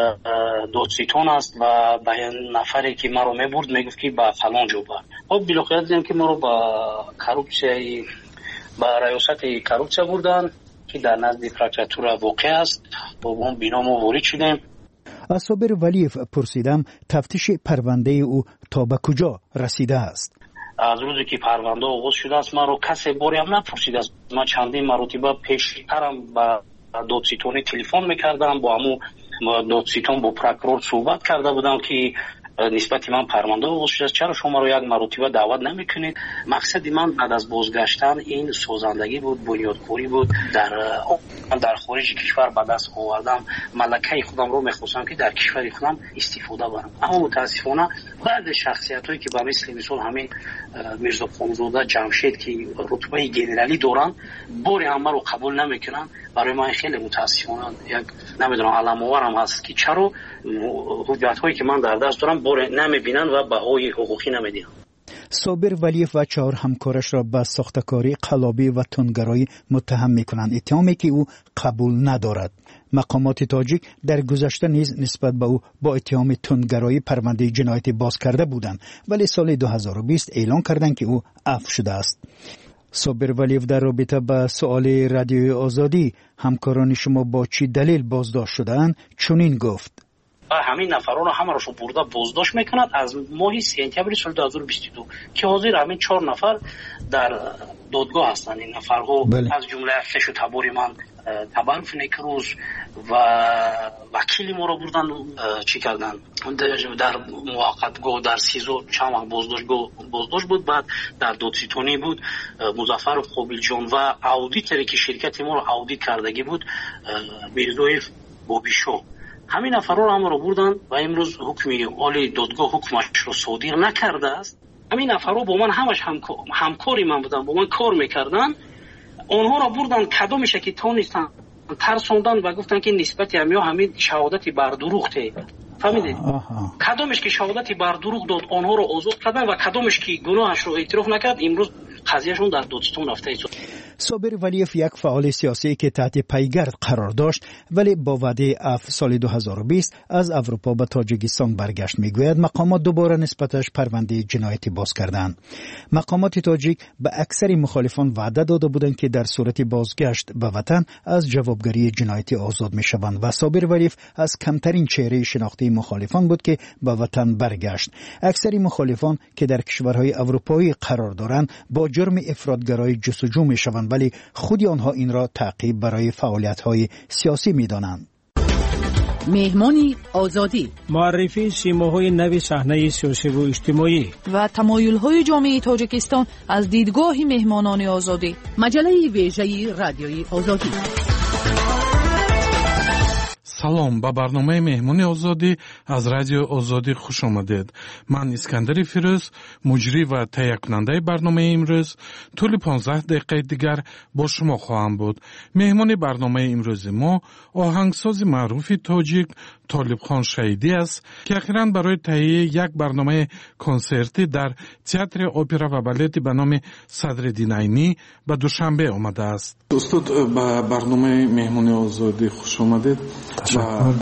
دادستان است و به نفری که ما رو میبرد میگفت که به فلان جا بر. خب بالاخره دیدم که ما رو با کارپسیای با ریاست کارپسیا بردن که در نزد پرکراتور واقع است. با اون بنا ما وارد شدیم. از صابر ولیف پرسیدم تفتیش پرونده او تا به کجا رسیده است. از روزی که پرونده آغاز شده است من رو کسی باری هم نپرسیده است. من چندین مرتبه پیشترم با دادستانی تلفن میکردم، با همون دادستان با پروکرور صحبت کرده بودم که نسبت من پرونده آغاز شده است، چرا شما رو یک مرتبه دعوت نمیکنید. مقصد من بعد از بازگشتن این سازندگی بود، بنیادکاری بود. در در خارج کشور به دست آوردم، ملکه خودم رو میخواستم که در کشور خودم استفاده برم. اما متاسفانه بعد شخصیت هایی که به مثل مثال همین میرزا خانزاده جمشید که رتبه گنرالی دارن باری همه رو قبول نمیکنن. برای من خیلی متاسفانه یک نمیدونم علم آورم هست که چرا حجت هایی که من در دست دارم باری نمیبینن و بهای حقوقی نمیدین. صابر ولیف و چهار همکارش را به ساختکاری قلابی و تندگرایی متهم می‌کنند، اتهامی که او قبول ندارد. مقامات تاجیک در گذشته نیز نسبت به او با اتهام تندگرایی پرونده جنایتی باز کرده بودند، ولی سال دو هزار و بیست اعلان کردند که او عفو شده است. صابر ولیف در رابطه با سؤال رادیوی آزادی همکاران شما با چی دلیل بازداشت شدند چنین گفت: همین نفران رو همه رو برده بازداشت میکند از ماه سپتامبر سال دو هزار و بیست و دو که حاضر همین چهار نفر در دادگاه هستند. این نفرها بله. از جمله افسش و تباری من تبرف نکروز و وکیلی ما رو بردن چی کردن در موقتگاه در سیزو چند وقت بازداشت بازداشت بود. بعد در دادستانی بود مظفر قابل جان و اودیتری که شرکت ما رو اودیت کردگی بود میرزوی بابیشو. همین افراد رو هم رو بردن و امروز حکمی عالی دادگاه حکمش رو صادر نکرده است. همین افراد با من همش همکاری من بودن، با من کار میکردن. اونها رو بردن کدومش که تونستن ترسوندن و گفتن که نسبت همیا همین شهادتی بر دروغ ته. فهمیدید؟ کدومش که شهادتی بر دروغ داد اونها رو آزاد کردن و کدومش که گناهش رو اعتراف نکرد امروز قضیهشون در دادستان رفته است. صابر ولیف یک فعال سیاسی که تحت پیگرد قرار داشت ولی با وعده عفو سال دو هزار و بیست از اروپا به تاجیکستان برگشت. میگوید مقامات دوباره نسبتش پرونده جنایتی باز کردند. مقامات تاجیک به اکثر مخالفان وعده داده بودند که در صورت بازگشت به وطن از جوابگری جنایتی آزاد میشوند و صابر ولیف از کمترین چهره شناخته مخالفان بود که به وطن برگشت. اکثر مخالفان که در کشورهای اروپایی قرار دارند با جرم افراطگرایی جستجو میشوند ولی خودی آنها این را تعقیب برای فعالیت‌های سیاسی می‌دانند. مهمانی آزادی، معرفی سیماهای نو صحنه سیاسی و اجتماعی و تمایل‌های جامعه تاجیکستان از دیدگاه مهمانان آزادی. مجله ویژه رادیوی آزادی. салом ба барномаи меҳмони озодӣ аз радиои озодӣ хуш омадед. ман искандари фирӯз муҷрӣ ва таҳиякунандаи барномаи имрӯз тӯли понздаҳ дақиқаи дигар бо шумо хоҳам буд. меҳмони барномаи имрӯзи мо оҳангсози маъруфи тоҷик толибхон шаҳидӣ аст ки ахиран барои таҳияи як барномаи консертӣ дар театри опера ва балети ба номи Садриддин Айнӣ ба Душанбе омадааст. устод ба барномаи меҳмони озодӣ хуш омадед.